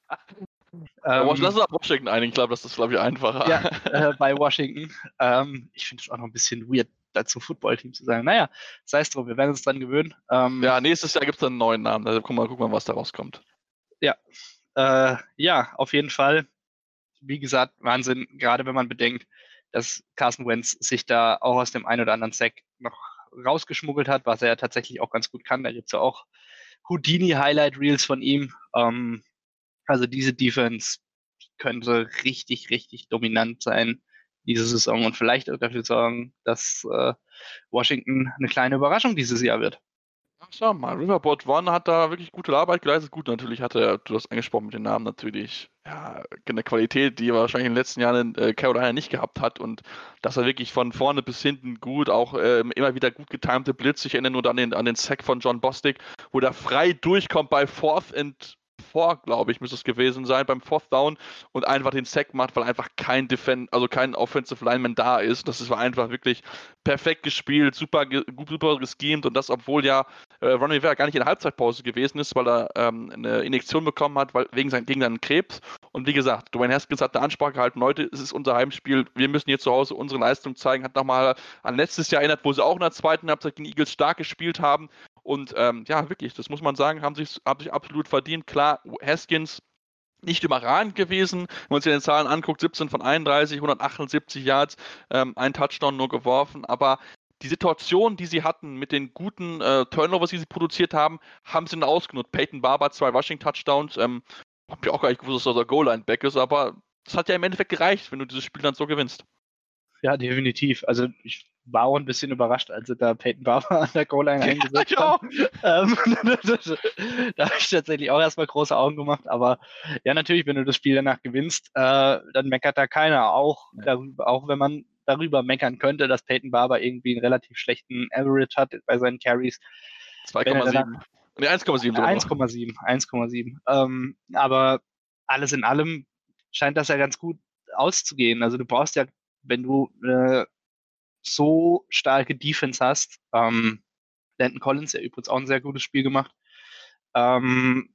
Ähm, Lass uns auf Washington einigen, ich glaube, das ist, glaube ich, einfacher. Ja, äh, bei Washington. Ähm, ich finde es auch noch ein bisschen weird, dazu Football-Team zu sagen. Naja, sei es drum, wir werden uns dran gewöhnen. Ähm, ja, nächstes Jahr gibt es dann einen neuen Namen. Also gucken wir mal, gucken wir, was da rauskommt. Ja, äh, ja, auf jeden Fall, wie gesagt, Wahnsinn, gerade wenn man bedenkt, dass Carson Wentz sich da auch aus dem einen oder anderen Sack noch rausgeschmuggelt hat, was er ja tatsächlich auch ganz gut kann. Da gibt es ja auch Houdini-Highlight-Reels von ihm. Ähm, also diese Defense könnte richtig, richtig dominant sein diese Saison und vielleicht auch dafür sorgen, dass äh, Washington eine kleine Überraschung dieses Jahr wird. Ach, schau mal, Riverboat One hat da wirklich gute Arbeit geleistet. Gut, natürlich hatte er, du hast angesprochen mit den Namen natürlich, ja, eine Qualität, die er wahrscheinlich in den letzten Jahren in äh, Carolina nicht gehabt hat und dass er wirklich von vorne bis hinten gut, auch ähm, immer wieder gut getimte Blitz. Ich erinnere nur an den, an den Sack von John Bostic, wo der frei durchkommt bei Fourth and Four, glaube ich, müsste es gewesen sein, beim Fourth Down und einfach den Sack macht, weil einfach kein Defend, also kein Offensive Lineman da ist. Das war einfach wirklich perfekt gespielt, super, ge super geschemt und das, obwohl ja äh, Ron Rivera gar nicht in der Halbzeitpause gewesen ist, weil er ähm, eine Injektion bekommen hat, weil, wegen sein, gegen seinen Krebs. Und wie gesagt, Dwayne Haskins hat eine Ansprache gehalten, Leute, es ist unser Heimspiel, wir müssen hier zu Hause unsere Leistung zeigen, hat nochmal an letztes Jahr erinnert, wo sie auch in der zweiten Halbzeit gegen Eagles stark gespielt haben. Und ähm, ja, wirklich, das muss man sagen, haben sich, haben sich absolut verdient. Klar, Haskins nicht überragend gewesen. Wenn man sich die Zahlen anguckt, siebzehn von einunddreißig, hundertachtundsiebzig Yards, ähm, ein Touchdown nur geworfen, aber die Situation, die sie hatten mit den guten äh, Turnovers, die sie produziert haben, haben sie dann ausgenutzt. Peyton Barber, zwei Rushing-Touchdowns, ähm, hab ich auch gar nicht gewusst, dass er Goal-Line-Back ist, aber das hat ja im Endeffekt gereicht, wenn du dieses Spiel dann so gewinnst. Ja, definitiv. Also ich war auch ein bisschen überrascht, als sie da Peyton Barber an der Goal-Line eingesetzt Ja, haben. Ähm, da habe ich tatsächlich auch erstmal große Augen gemacht. Aber ja, natürlich, wenn du das Spiel danach gewinnst, äh, dann meckert da keiner. Auch, darüber, auch wenn man darüber meckern könnte, dass Peyton Barber irgendwie einen relativ schlechten Average hat bei seinen Carries. zwei Komma sieben. Ne, eins Komma sieben. eins Komma sieben. eins Komma sieben. Ähm, aber alles in allem scheint das ja ganz gut auszugehen. Also du brauchst ja, wenn du äh, so starke Defense hast, ähm, Landon Collins, der übrigens auch ein sehr gutes Spiel gemacht, ähm,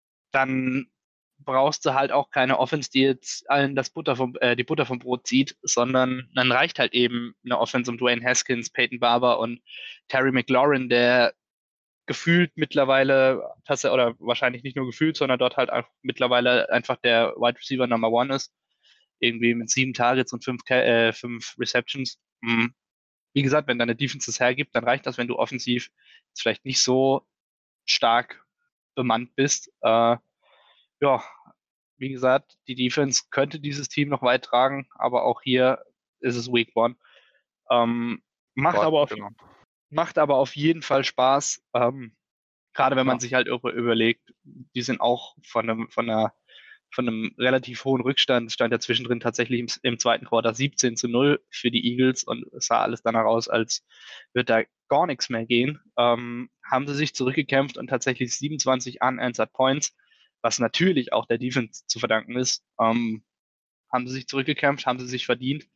dann brauchst du halt auch keine Offense, die jetzt allen das Butter vom, äh, die Butter vom Brot zieht, sondern dann reicht halt eben eine Offense um Dwayne Haskins, Peyton Barber und Terry McLaurin, der gefühlt mittlerweile, oder wahrscheinlich nicht nur gefühlt, sondern dort halt auch mittlerweile einfach der Wide Receiver Number One ist. Irgendwie mit sieben Targets und fünf, äh, fünf Receptions. Mhm. Wie gesagt, wenn deine Defense das hergibt, dann reicht das, wenn du offensiv jetzt vielleicht nicht so stark bemannt bist. Äh, ja, wie gesagt, die Defense könnte dieses Team noch weit tragen, aber auch hier ist es Week One. Ähm, macht, aber auf, Genau. macht aber auf jeden Fall Spaß. Ähm, gerade wenn man ja. sich halt über, überlegt, die sind auch von einem, von einer von einem relativ hohen Rückstand, stand ja zwischendrin tatsächlich im, im zweiten Quarter siebzehn zu null für die Eagles und es sah alles danach aus, als wird da gar nichts mehr gehen. Ähm, haben sie sich zurückgekämpft und tatsächlich siebenundzwanzig unanswered Points, was natürlich auch der Defense zu verdanken ist, ähm, haben sie sich zurückgekämpft, haben sie sich verdient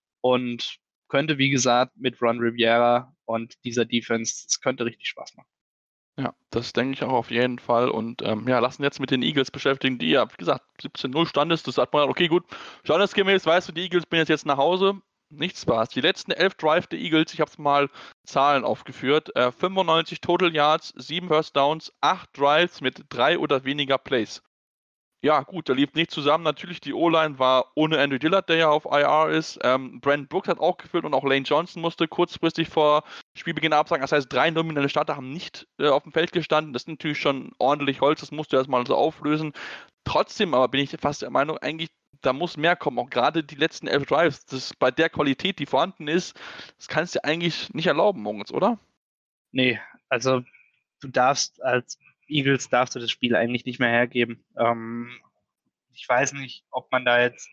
und könnte, wie gesagt, mit Ron Rivera und dieser Defense, es könnte richtig Spaß machen. Ja, das denke ich auch auf jeden Fall. Und ähm, ja, lassen jetzt mit den Eagles beschäftigen, die ja, wie gesagt, siebzehn null Stand ist. Das sagt man, okay, gut, standesgemäß, weißt du, die Eagles bin jetzt, jetzt nach Hause. Nichts Spaß. Die letzten elf Drive der Eagles, ich habe mal Zahlen aufgeführt, äh, fünfundneunzig Total Yards, sieben First Downs, acht Drives mit drei oder weniger Plays. Ja, gut, da lief nicht zusammen. Natürlich, die O-Line war ohne Andrew Dillard, der ja auf I R ist. Ähm, Brandon Brooks hat auch geführt und auch Lane Johnson musste kurzfristig vor Spielbeginn absagen. Das heißt, drei nominelle Starter haben nicht äh, auf dem Feld gestanden. Das ist natürlich schon ordentlich Holz, das musst du erstmal so auflösen. Trotzdem aber bin ich fast der Meinung, eigentlich, da muss mehr kommen. Auch gerade die letzten elf Drives, das bei der Qualität, die vorhanden ist, das kannst du eigentlich nicht erlauben, Moritz, oder? Nee, also du darfst als Eagles darfst du das Spiel eigentlich nicht mehr hergeben. Ähm, ich weiß nicht, ob man da jetzt,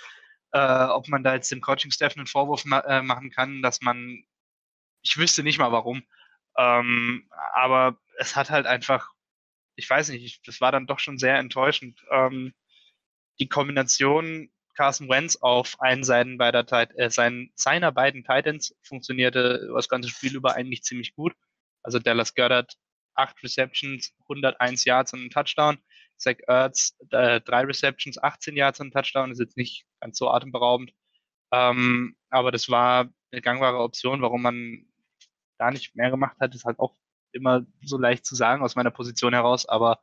äh, ob man da jetzt dem Coaching-Staff einen Vorwurf ma äh, machen kann, dass man, ich wüsste nicht mal warum, ähm, aber es hat halt einfach, ich weiß nicht, das war dann doch schon sehr enttäuschend. Ähm, die Kombination Carson Wentz auf einen seinen beider, äh, seinen, seiner beiden Titans funktionierte das ganze Spiel über eigentlich ziemlich gut. Also Dallas Goedert, acht Receptions, hunderteins Yards und ein Touchdown. Zach Ertz, äh, drei Receptions, achtzehn Yards und ein Touchdown. Das ist jetzt nicht ganz so atemberaubend. Ähm, aber das war eine gangbare Option, warum man da nicht mehr gemacht hat, ist halt auch immer so leicht zu sagen aus meiner Position heraus. Aber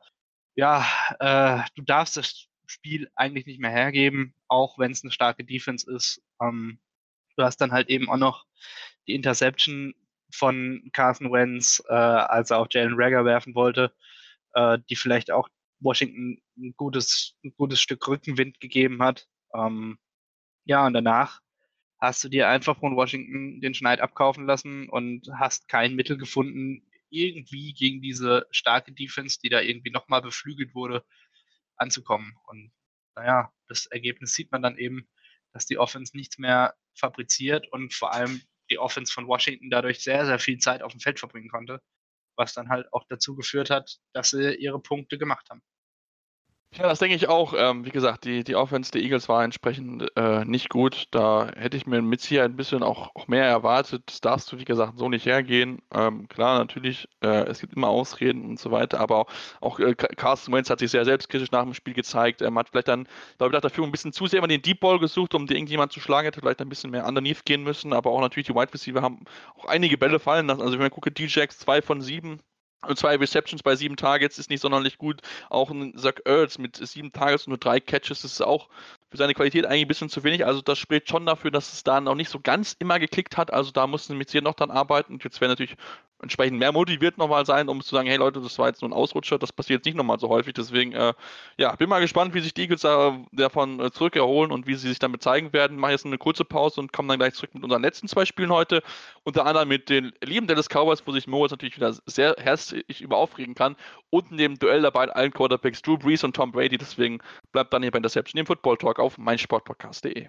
Ja, äh, du darfst das Spiel eigentlich nicht mehr hergeben, auch wenn es eine starke Defense ist. Ähm, du hast dann halt eben auch noch die Interception von Carson Wentz, äh, als er auf Jalen Reagor werfen wollte, äh, die vielleicht auch Washington ein gutes, ein gutes Stück Rückenwind gegeben hat. Ähm, ja, und danach hast du dir einfach von Washington den Schneid abkaufen lassen und hast kein Mittel gefunden, irgendwie gegen diese starke Defense, die da irgendwie nochmal beflügelt wurde, anzukommen. Und naja, das Ergebnis sieht man dann eben, dass die Offense nichts mehr fabriziert und vor allem die Offense von Washington dadurch sehr, sehr viel Zeit auf dem Feld verbringen konnte, was dann halt auch dazu geführt hat, dass sie ihre Punkte gemacht haben. Ja, das denke ich auch. Ähm, wie gesagt, die, die Offense der Eagles war entsprechend äh, nicht gut. Da hätte ich mir mit Sicherheit ein bisschen auch, auch mehr erwartet. Das darfst du, wie gesagt, so nicht hergehen. Ähm, klar, natürlich, äh, es gibt immer Ausreden und so weiter, aber auch, auch äh, Carson Wentz hat sich sehr selbstkritisch nach dem Spiel gezeigt. Er hat vielleicht dann, glaube ich, dafür ein bisschen zu sehr immer den Deep Ball gesucht, um irgendjemand zu schlagen. Hätte vielleicht ein bisschen mehr underneath gehen müssen, aber auch natürlich die Wide Receiver haben auch einige Bälle fallen lassen. Also wenn man guckt, D-Jax zwei von sieben. Und zwei Receptions bei sieben Targets ist nicht sonderlich gut. Auch ein Zach Ertz mit sieben Targets und nur drei Catches ist auch für seine Qualität eigentlich ein bisschen zu wenig. Also das spricht schon dafür, dass es da noch nicht so ganz immer geklickt hat. Also da mussten wir mit hier noch dran arbeiten. Und jetzt wäre natürlich entsprechend mehr motiviert nochmal sein, um zu sagen, hey Leute, das war jetzt nur ein Ausrutscher, das passiert jetzt nicht nochmal so häufig. Deswegen, äh, ja, bin mal gespannt, wie sich die Eagles äh, davon äh, zurückerholen und wie sie sich damit zeigen werden. Mache jetzt eine kurze Pause und komme dann gleich zurück mit unseren letzten zwei Spielen heute. Unter anderem mit den lieben Dallas Cowboys, wo sich Moritz natürlich wieder sehr herzlich über aufregen kann. Und in dem Duell dabei allen Quarterbacks Drew Brees und Tom Brady. Deswegen bleibt dann hier bei Interception im Football Talk auf meinsportpodcast punkt de.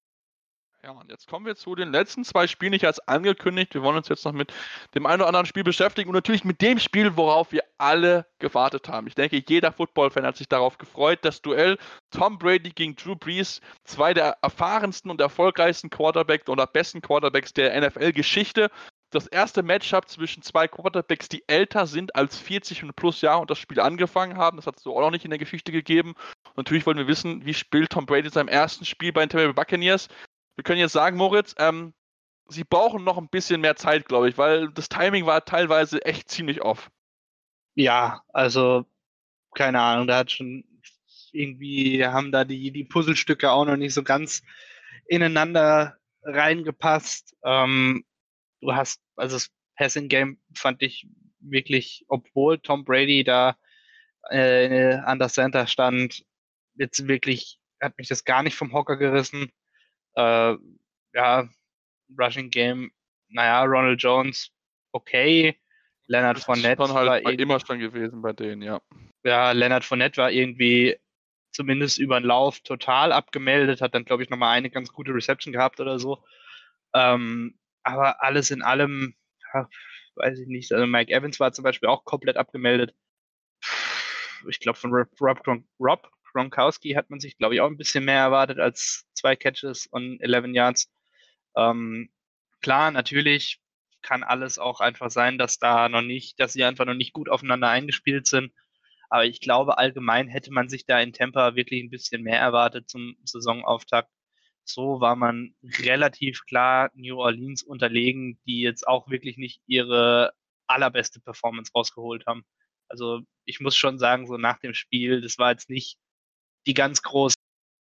Ja, und jetzt kommen wir zu den letzten zwei Spielen, nicht als angekündigt. Wir wollen uns jetzt noch mit dem einen oder anderen Spiel beschäftigen und natürlich mit dem Spiel, worauf wir alle gewartet haben. Ich denke, jeder Football-Fan hat sich darauf gefreut. Das Duell Tom Brady gegen Drew Brees, zwei der erfahrensten und erfolgreichsten Quarterbacks oder besten Quarterbacks der N F L-Geschichte. Das erste Matchup zwischen zwei Quarterbacks, die älter sind als vierzig und plus Jahre und das Spiel angefangen haben. Das hat es so auch noch nicht in der Geschichte gegeben. Und natürlich wollen wir wissen, wie spielt Tom Brady in seinem ersten Spiel bei den Tampa Bay Buccaneers. Wir können jetzt sagen, Moritz, ähm, sie brauchen noch ein bisschen mehr Zeit, glaube ich, weil das Timing war teilweise echt ziemlich off. Ja, also keine Ahnung, da hat schon irgendwie, haben da die, die Puzzlestücke auch noch nicht so ganz ineinander reingepasst. Ähm, du hast, also das Passing Game fand ich wirklich, obwohl Tom Brady da äh, an der Center stand, jetzt wirklich, hat mich das gar nicht vom Hocker gerissen. Äh, ja, Rushing Game, naja, Ronald Jones, okay. Leonard Das ist Fournette schon halt war bei, irgendwie, immer schon gewesen bei denen, ja. ja, Leonard Fournette war irgendwie zumindest über den Lauf total abgemeldet, hat dann, glaube ich, nochmal eine ganz gute Reception gehabt oder so. Ähm, aber alles in allem, ja, weiß ich nicht. Also Mike Evans war zum Beispiel auch komplett abgemeldet. Ich glaube, von Rob, Rob, Rob Gronkowski hat man sich, glaube ich, auch ein bisschen mehr erwartet als zwei Catches und elf Yards. Ähm, klar, natürlich kann alles auch einfach sein, dass da noch nicht, dass sie einfach noch nicht gut aufeinander eingespielt sind. Aber ich glaube, allgemein hätte man sich da in Tampa wirklich ein bisschen mehr erwartet zum Saisonauftakt. So war man relativ klar New Orleans unterlegen, die jetzt auch wirklich nicht ihre allerbeste Performance rausgeholt haben. Also ich muss schon sagen, so nach dem Spiel, das war jetzt nicht die ganz große,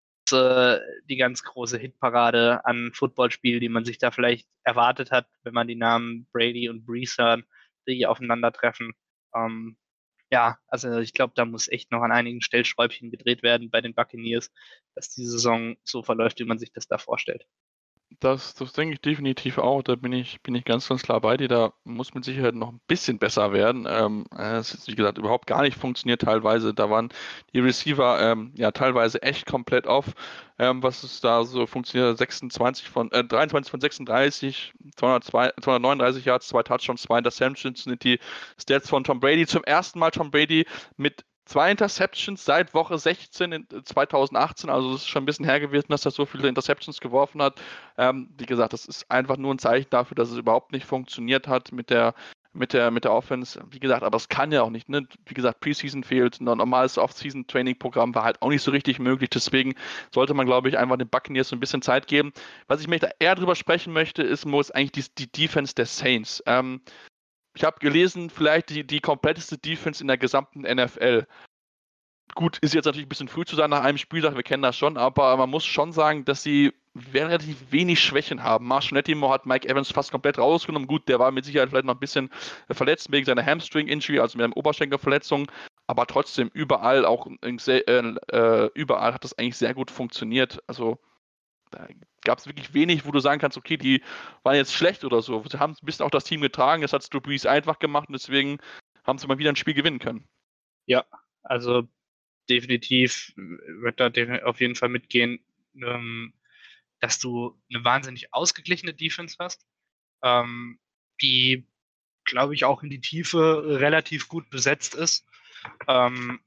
die ganz große Hitparade an Footballspiel, die man sich da vielleicht erwartet hat, wenn man die Namen Brady und Brees hören, die aufeinandertreffen. Ähm, ja, also ich glaube, da muss echt noch an einigen Stellschräubchen gedreht werden bei den Buccaneers, dass die Saison so verläuft, wie man sich das da vorstellt. Das, das denke ich definitiv auch. Da bin ich, bin ich ganz, ganz klar bei dir. Da muss mit Sicherheit noch ein bisschen besser werden. Ähm, es ist, wie gesagt, überhaupt gar nicht funktioniert teilweise. Da waren die Receiver ähm, ja teilweise echt komplett off. Ähm, was ist da so funktioniert? sechsundzwanzig von, äh, dreiundzwanzig von sechsunddreißig, zweihundertzwei, zweihundertneununddreißig Yards, zwei Touchdowns, zwei Interceptions sind die Stats von Tom Brady. Zum ersten Mal Tom Brady mit zwei Interceptions seit Woche sechzehn in zweitausendachtzehn, also es ist schon ein bisschen her gewesen, dass er so viele Interceptions geworfen hat. Ähm, wie gesagt, das ist einfach nur ein Zeichen dafür, dass es überhaupt nicht funktioniert hat mit der mit der mit der Offense. Wie gesagt, aber es kann ja auch nicht, ne? Wie gesagt, Preseason fehlt, ein normales Off-Season-Training-Programm war halt auch nicht so richtig möglich, deswegen sollte man, glaube ich, einfach den Buccaneers so ein bisschen Zeit geben. Was ich möchte eher drüber sprechen möchte, ist, muss eigentlich die, die Defense der Saints. Ähm, ich habe gelesen, vielleicht die, die kompletteste Defense in der gesamten N F L. Gut, ist jetzt natürlich ein bisschen früh zu sagen nach einem Spieltag, wir kennen das schon, aber man muss schon sagen, dass sie relativ wenig Schwächen haben. Marshall Lattimore hat Mike Evans fast komplett rausgenommen. Gut, der war mit Sicherheit vielleicht noch ein bisschen verletzt wegen seiner Hamstring-Injury, also mit einer Oberschenkelverletzung, aber trotzdem überall auch äh, äh, überall hat das eigentlich sehr gut funktioniert. Also da gab es wirklich wenig, wo du sagen kannst, okay, die waren jetzt schlecht oder so. Sie haben ein bisschen auch das Team getragen, das hat Drew Brees einfach gemacht und deswegen haben sie mal wieder ein Spiel gewinnen können. Ja, also definitiv wird da auf jeden Fall mitgehen, ähm, dass du eine wahnsinnig ausgeglichene Defense hast, ähm, die, glaube ich, auch in die Tiefe relativ gut besetzt ist. Ähm,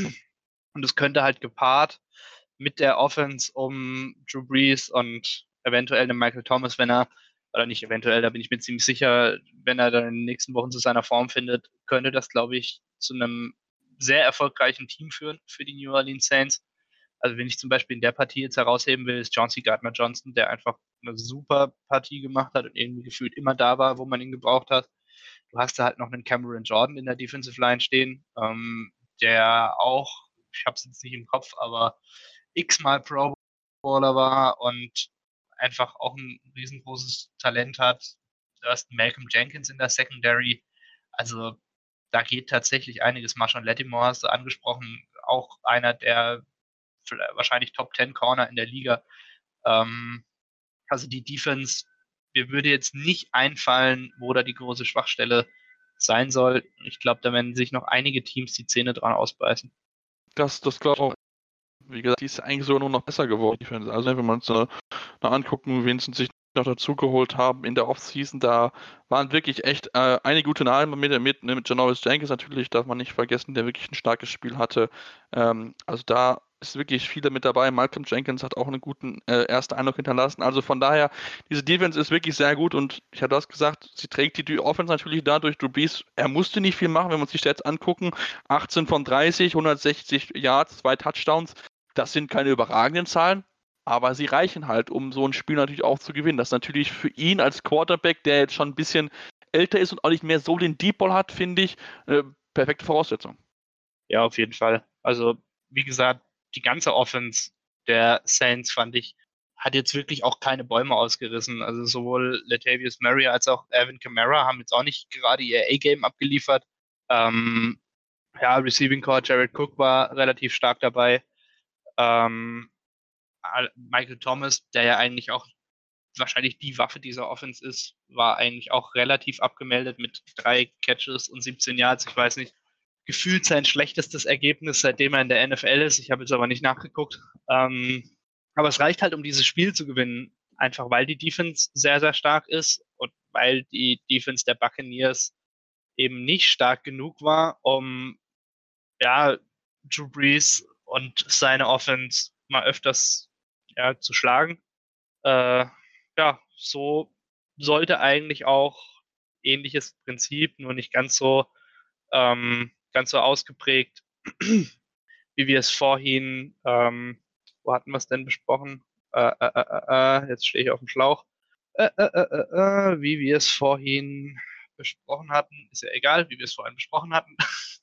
und es könnte halt gepaart mit der Offense um Drew Brees und eventuell einem Michael Thomas, wenn er, oder nicht eventuell, da bin ich mir ziemlich sicher, wenn er dann in den nächsten Wochen zu seiner Form findet, könnte das, glaube ich, zu einem sehr erfolgreichen Team führen für die New Orleans Saints. Also wenn ich zum Beispiel in der Partie jetzt herausheben will, ist Chauncey Gardner-Johnson, der einfach eine super Partie gemacht hat und irgendwie gefühlt immer da war, wo man ihn gebraucht hat. Du hast da halt noch einen Cameron Jordan in der Defensive Line stehen, ähm, der auch, ich habe es jetzt nicht im Kopf, aber x-mal Pro Bowler war und einfach auch ein riesengroßes Talent hat. Du hast Malcolm Jenkins in der Secondary. Also da geht tatsächlich einiges. Marshall Lattimore hast du angesprochen, auch einer der wahrscheinlich Top zehn Corner in der Liga. Ähm, also die Defense, mir würde jetzt nicht einfallen, wo da die große Schwachstelle sein soll. Ich glaube, da werden sich noch einige Teams die Zähne dran ausbeißen. Das, das glaube ich auch. Wie gesagt, die ist eigentlich sogar nur noch besser geworden. Also wenn wir uns äh, noch angucken, wen sie sich noch dazugeholt haben in der Offseason, da waren wirklich echt äh, einige gute Namen mit, mit, mit Janoris Jenkins natürlich, darf man nicht vergessen, der wirklich ein starkes Spiel hatte. Ähm, also da ist wirklich viel mit dabei. Malcolm Jenkins hat auch einen guten äh, ersten Eindruck hinterlassen. Also von daher, diese Defense ist wirklich sehr gut und ich hatte das gesagt, sie trägt die Offense natürlich dadurch. Drew Brees, er musste nicht viel machen, wenn wir uns die Stats angucken. achtzehn von dreißig, hundertsechzig Yards, zwei Touchdowns. Das sind keine überragenden Zahlen, aber sie reichen halt, um so ein Spiel natürlich auch zu gewinnen. Das ist natürlich für ihn als Quarterback, der jetzt schon ein bisschen älter ist und auch nicht mehr so den Deep Ball hat, finde ich, eine perfekte Voraussetzung. Ja, auf jeden Fall. Also, wie gesagt, die ganze Offense der Saints, fand ich, hat jetzt wirklich auch keine Bäume ausgerissen. Also sowohl Latavius Murray als auch Alvin Kamara haben jetzt auch nicht gerade ihr A-Game abgeliefert. Ähm, ja, Receiving Core, Jared Cook war relativ stark dabei. Ähm, Michael Thomas, der ja eigentlich auch wahrscheinlich die Waffe dieser Offense ist, war eigentlich auch relativ abgemeldet mit drei Catches und siebzehn Yards. Ich weiß nicht, gefühlt sein schlechtestes Ergebnis, seitdem er in der N F L ist. Ich habe jetzt aber nicht nachgeguckt. Ähm, aber es reicht halt, um dieses Spiel zu gewinnen. Einfach weil die Defense sehr, sehr stark ist und weil die Defense der Buccaneers eben nicht stark genug war, um ja, Drew Brees und seine Offense mal öfters ja, zu schlagen. Äh, ja, so sollte eigentlich auch ähnliches Prinzip, nur nicht ganz so ähm, ganz so ausgeprägt, wie wir es vorhin, ähm, wo hatten wir es denn besprochen? Äh, äh, äh, äh, jetzt stehe ich auf dem Schlauch. Äh, äh, äh, äh, wie wir es vorhin besprochen hatten, ist ja egal, wie wir es vorhin besprochen hatten.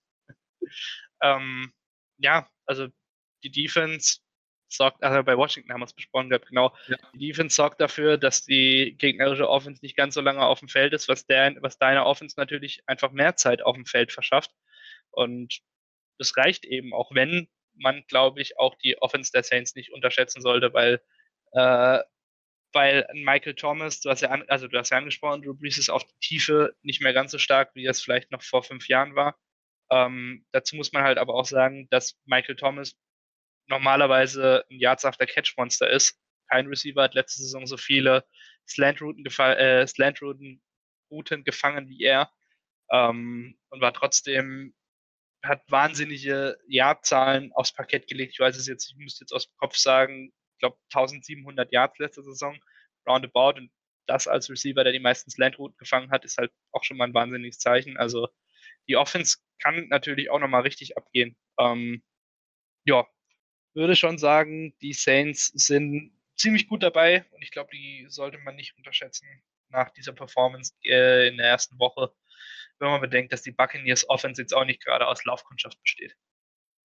ähm, ja, also die Defense sorgt, also bei Washington haben wir es besprochen gehabt, genau. Ja. Die Defense sorgt dafür, dass die gegnerische Offense nicht ganz so lange auf dem Feld ist, was, der, was deiner Offense natürlich einfach mehr Zeit auf dem Feld verschafft. Und das reicht eben, auch wenn man, glaube ich, auch die Offense der Saints nicht unterschätzen sollte, weil, äh, weil Michael Thomas, du hast ja, an, also du hast ja angesprochen, Drew Brees ist auf die Tiefe nicht mehr ganz so stark, wie es vielleicht noch vor fünf Jahren war. Ähm, dazu muss man halt aber auch sagen, dass Michael Thomas normalerweise ein Yards after Catch Monster ist. Kein Receiver hat letzte Saison so viele Slant-Routen äh, Slant Routen gefangen wie er ähm, und war trotzdem, hat wahnsinnige Yardzahlen aufs Parkett gelegt. Ich weiß es jetzt, ich müsste jetzt aus dem Kopf sagen, ich glaube eintausendsiebenhundert Yards letzte Saison, roundabout, und das als Receiver, der die meisten Slant-Routen gefangen hat, ist halt auch schon mal ein wahnsinniges Zeichen. Also die Offense kann natürlich auch nochmal richtig abgehen. Ähm, ja, würde schon sagen, die Saints sind ziemlich gut dabei und ich glaube, die sollte man nicht unterschätzen nach dieser Performance äh, in der ersten Woche, wenn man bedenkt, dass die Buccaneers Offense jetzt auch nicht gerade aus Laufkundschaft besteht.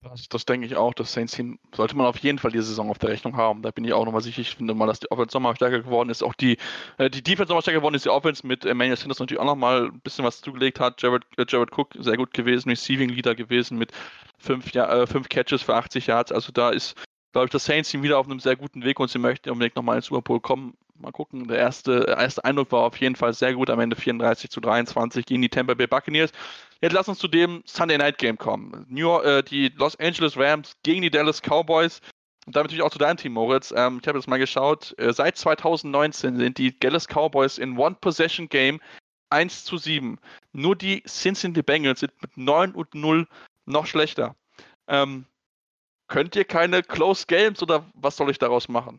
Das, das denke ich auch. Das Saints-Team sollte man auf jeden Fall diese Saison auf der Rechnung haben. Da bin ich auch nochmal sicher. Ich finde mal, dass die Offense nochmal stärker geworden ist. Auch die, äh, die Defense nochmal stärker geworden ist. Die Offense mit Emmanuel Sanders natürlich auch nochmal ein bisschen was zugelegt hat. Jared, äh, Jared Cook sehr gut gewesen, Receiving Leader gewesen mit fünf, ja, äh, fünf Catches für achtzig Yards. Also da ist, glaube ich, das Saints-Team wieder auf einem sehr guten Weg und sie möchten unbedingt nochmal ins Super Bowl kommen. Mal gucken. Der erste, erste Eindruck war auf jeden Fall sehr gut. Am Ende vierunddreißig zu dreiundzwanzig gegen die Tampa Bay Buccaneers. Jetzt lass uns zu dem Sunday Night Game kommen. New York, äh, die Los Angeles Rams gegen die Dallas Cowboys. Und damit natürlich auch zu deinem Team, Moritz. Ähm, ich habe jetzt mal geschaut. Äh, seit zwanzig neunzehn sind die Dallas Cowboys in One-Possession-Game eins zu sieben. Nur die Cincinnati Bengals sind mit neun und null noch schlechter. Ähm, könnt ihr keine Close Games oder was soll ich daraus machen?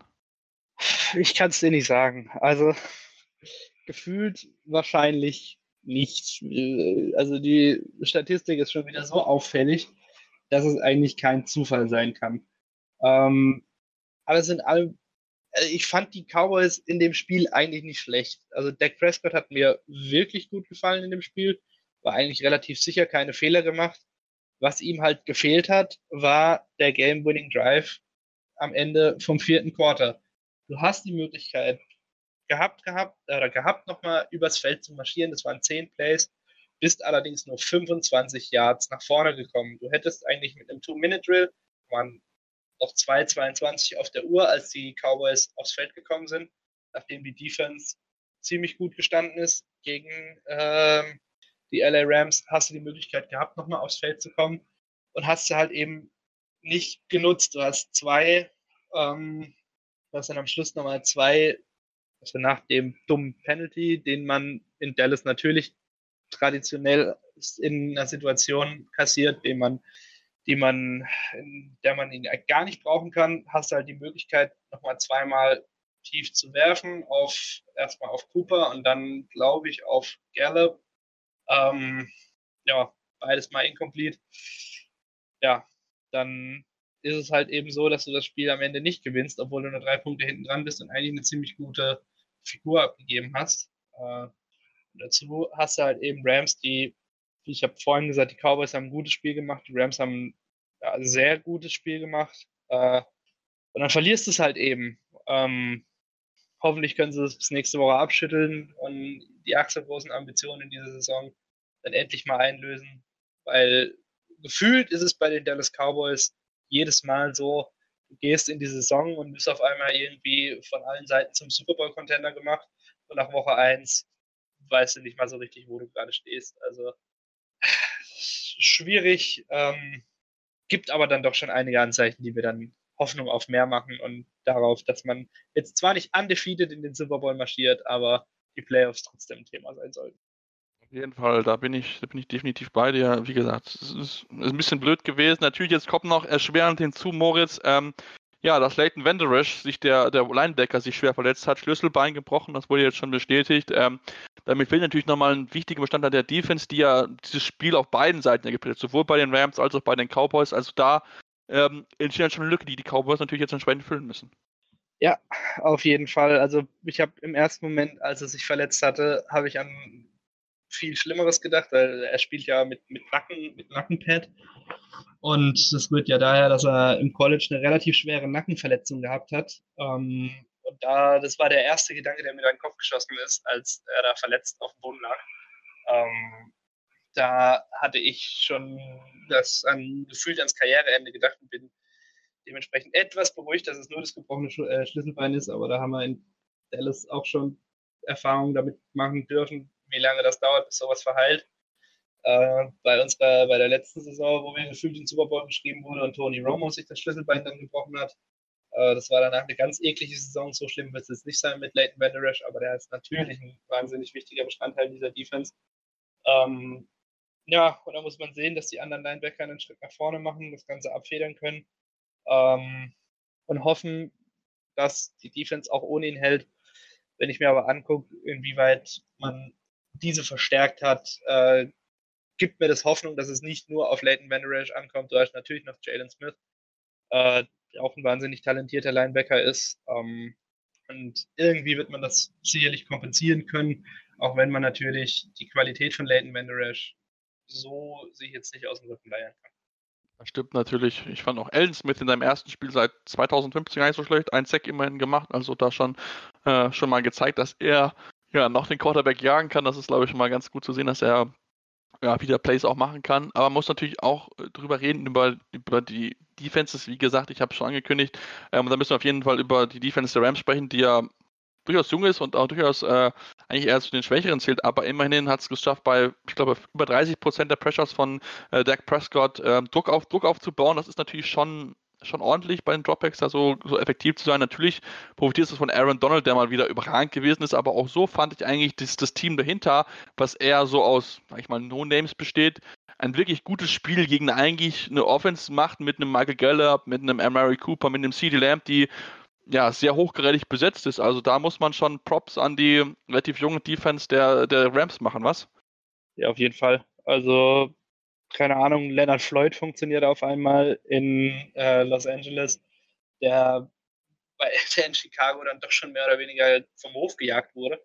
Ich kann es dir nicht sagen. Also gefühlt wahrscheinlich nicht. Also die Statistik ist schon wieder so auffällig, dass es eigentlich kein Zufall sein kann. Ähm, aber es sind alle, also ich fand die Cowboys in dem Spiel eigentlich nicht schlecht. Also Dak Prescott hat mir wirklich gut gefallen in dem Spiel, war eigentlich relativ sicher, keine Fehler gemacht. Was ihm halt gefehlt hat, war der Game-Winning Drive am Ende vom vierten Quarter. Du hast die Möglichkeit gehabt, gehabt, oder gehabt, nochmal übers Feld zu marschieren. Das waren zehn Plays, bist allerdings nur fünfundzwanzig Yards nach vorne gekommen. Du hättest eigentlich mit einem Two-Minute-Drill, waren noch zwei zweiundzwanzig auf der Uhr, als die Cowboys aufs Feld gekommen sind, nachdem die Defense ziemlich gut gestanden ist gegen ähm, die L A Rams, hast du die Möglichkeit gehabt, nochmal aufs Feld zu kommen und hast sie halt eben nicht genutzt. Du hast zwei, ähm, du hast dann am Schluss nochmal zwei, also nach dem dummen Penalty, den man in Dallas natürlich traditionell in einer Situation kassiert, den man, die man, in der man ihn gar nicht brauchen kann, hast du halt die Möglichkeit, nochmal zweimal tief zu werfen, auf erstmal auf Cooper und dann, glaube ich, auf Gallup. Ähm, ja, beides mal incomplete. Ja, dann ist es halt eben so, dass du das Spiel am Ende nicht gewinnst, obwohl du nur drei Punkte hinten dran bist und eigentlich eine ziemlich gute Figur abgegeben hast. Äh, dazu hast du halt eben Rams, die, wie ich habe vorhin gesagt, die Cowboys haben ein gutes Spiel gemacht, die Rams haben ja, ein sehr gutes Spiel gemacht. Äh, und dann verlierst du es halt eben. Ähm, hoffentlich können sie es bis nächste Woche abschütteln und die achselgroßen Ambitionen in dieser Saison dann endlich mal einlösen. Weil gefühlt ist es bei den Dallas Cowboys jedes Mal so, du gehst in die Saison und bist auf einmal irgendwie von allen Seiten zum Super Bowl-Contender gemacht und nach Woche eins weißt du nicht mal so richtig, wo du gerade stehst. Also schwierig, ähm, gibt aber dann doch schon einige Anzeichen, die mir dann Hoffnung auf mehr machen und darauf, dass man jetzt zwar nicht undefeated in den Super Bowl marschiert, aber die Playoffs trotzdem ein Thema sein sollten. Auf jeden Fall, da bin ich, da bin ich definitiv bei dir. Wie gesagt, es ist, ist ein bisschen blöd gewesen. Natürlich, jetzt kommt noch erschwerend hinzu, Moritz, ähm, ja, dass Leighton Vander Esch, sich der, der Linebacker, sich schwer verletzt hat, Schlüsselbein gebrochen, das wurde jetzt schon bestätigt. Ähm, damit fehlt natürlich nochmal ein wichtiger Bestandteil der Defense, die ja dieses Spiel auf beiden Seiten gebildet, sowohl bei den Rams als auch bei den Cowboys. Also da ähm, entsteht schon eine Lücke, die die Cowboys natürlich jetzt entsprechend füllen müssen. Ja, auf jeden Fall. Also ich habe im ersten Moment, als er sich verletzt hatte, habe ich an viel Schlimmeres gedacht, weil er spielt ja mit, mit Nacken, mit Nackenpad. Und das rührt ja daher, dass er im College eine relativ schwere Nackenverletzung gehabt hat. Ähm, und da, das war der erste Gedanke, der mir da in den Kopf geschossen ist, als er da verletzt auf dem Boden lag. Ähm, da hatte ich schon das an, gefühlt ans Karriereende gedacht und bin dementsprechend etwas beruhigt, dass es nur das gebrochene Sch äh, Schlüsselbein ist, aber da haben wir in Dallas auch schon Erfahrungen damit machen dürfen, wie lange das dauert, bis sowas verheilt. Äh, bei unserer, bei der letzten Saison, wo wir gefühlt den Super Bowl beschrieben wurde und Tony Romo sich das Schlüsselbein dann gebrochen hat. Äh, das war danach eine ganz eklige Saison. So schlimm wird es jetzt nicht sein mit Leighton Vander Esch, aber der ist natürlich ein wahnsinnig wichtiger Bestandteil dieser Defense. Ähm, ja, und da muss man sehen, dass die anderen Linebacker einen Schritt nach vorne machen, das Ganze abfedern können ähm, und hoffen, dass die Defense auch ohne ihn hält. Wenn ich mir aber angucke, inwieweit man diese verstärkt hat, äh, gibt mir das Hoffnung, dass es nicht nur auf Leighton Vander Esch ankommt. Du hast natürlich noch Jalen Smith, äh, der auch ein wahnsinnig talentierter Linebacker ist. Ähm, und irgendwie wird man das sicherlich kompensieren können, auch wenn man natürlich die Qualität von Leighton Vander Esch so sich jetzt nicht aus dem Rücken leiern kann. Das stimmt natürlich. Ich fand auch Alden Smith in seinem ersten Spiel seit zwanzig fünfzehn gar nicht so schlecht. Ein Sack immerhin gemacht. Also da schon, äh, schon mal gezeigt, dass er ja noch den Quarterback jagen kann. Das ist, glaube ich, schon mal ganz gut zu sehen, dass er ja, wieder Plays auch machen kann. Aber man muss natürlich auch äh, drüber reden, über, über die Defenses. Wie gesagt, ich habe es schon angekündigt. Ähm, da müssen wir auf jeden Fall über die Defense der Rams sprechen, die ja durchaus jung ist und auch durchaus äh, eigentlich eher zu den Schwächeren zählt, aber immerhin hat es geschafft, bei, ich glaube, über dreißig Prozent der Pressures von äh, Dak Prescott äh, Druck, auf, Druck aufzubauen. Das ist natürlich schon, schon ordentlich bei den Dropbacks, da so, so effektiv zu sein. Natürlich profitiert es von Aaron Donald, der mal wieder überragend gewesen ist, aber auch so fand ich eigentlich das, das Team dahinter, was eher so aus, sag ich mal, No-Names besteht, ein wirklich gutes Spiel gegen eigentlich eine Offense macht mit einem Michael Gallup, mit einem Amari Cooper, mit einem CeeDee Lamb, die ja, sehr hochgradig besetzt ist. Also da muss man schon Props an die relativ junge Defense der, der Rams machen, was? Ja, auf jeden Fall. Also, keine Ahnung, Leonard Floyd funktioniert auf einmal in äh, Los Angeles, der bei der in Chicago dann doch schon mehr oder weniger vom Hof gejagt wurde.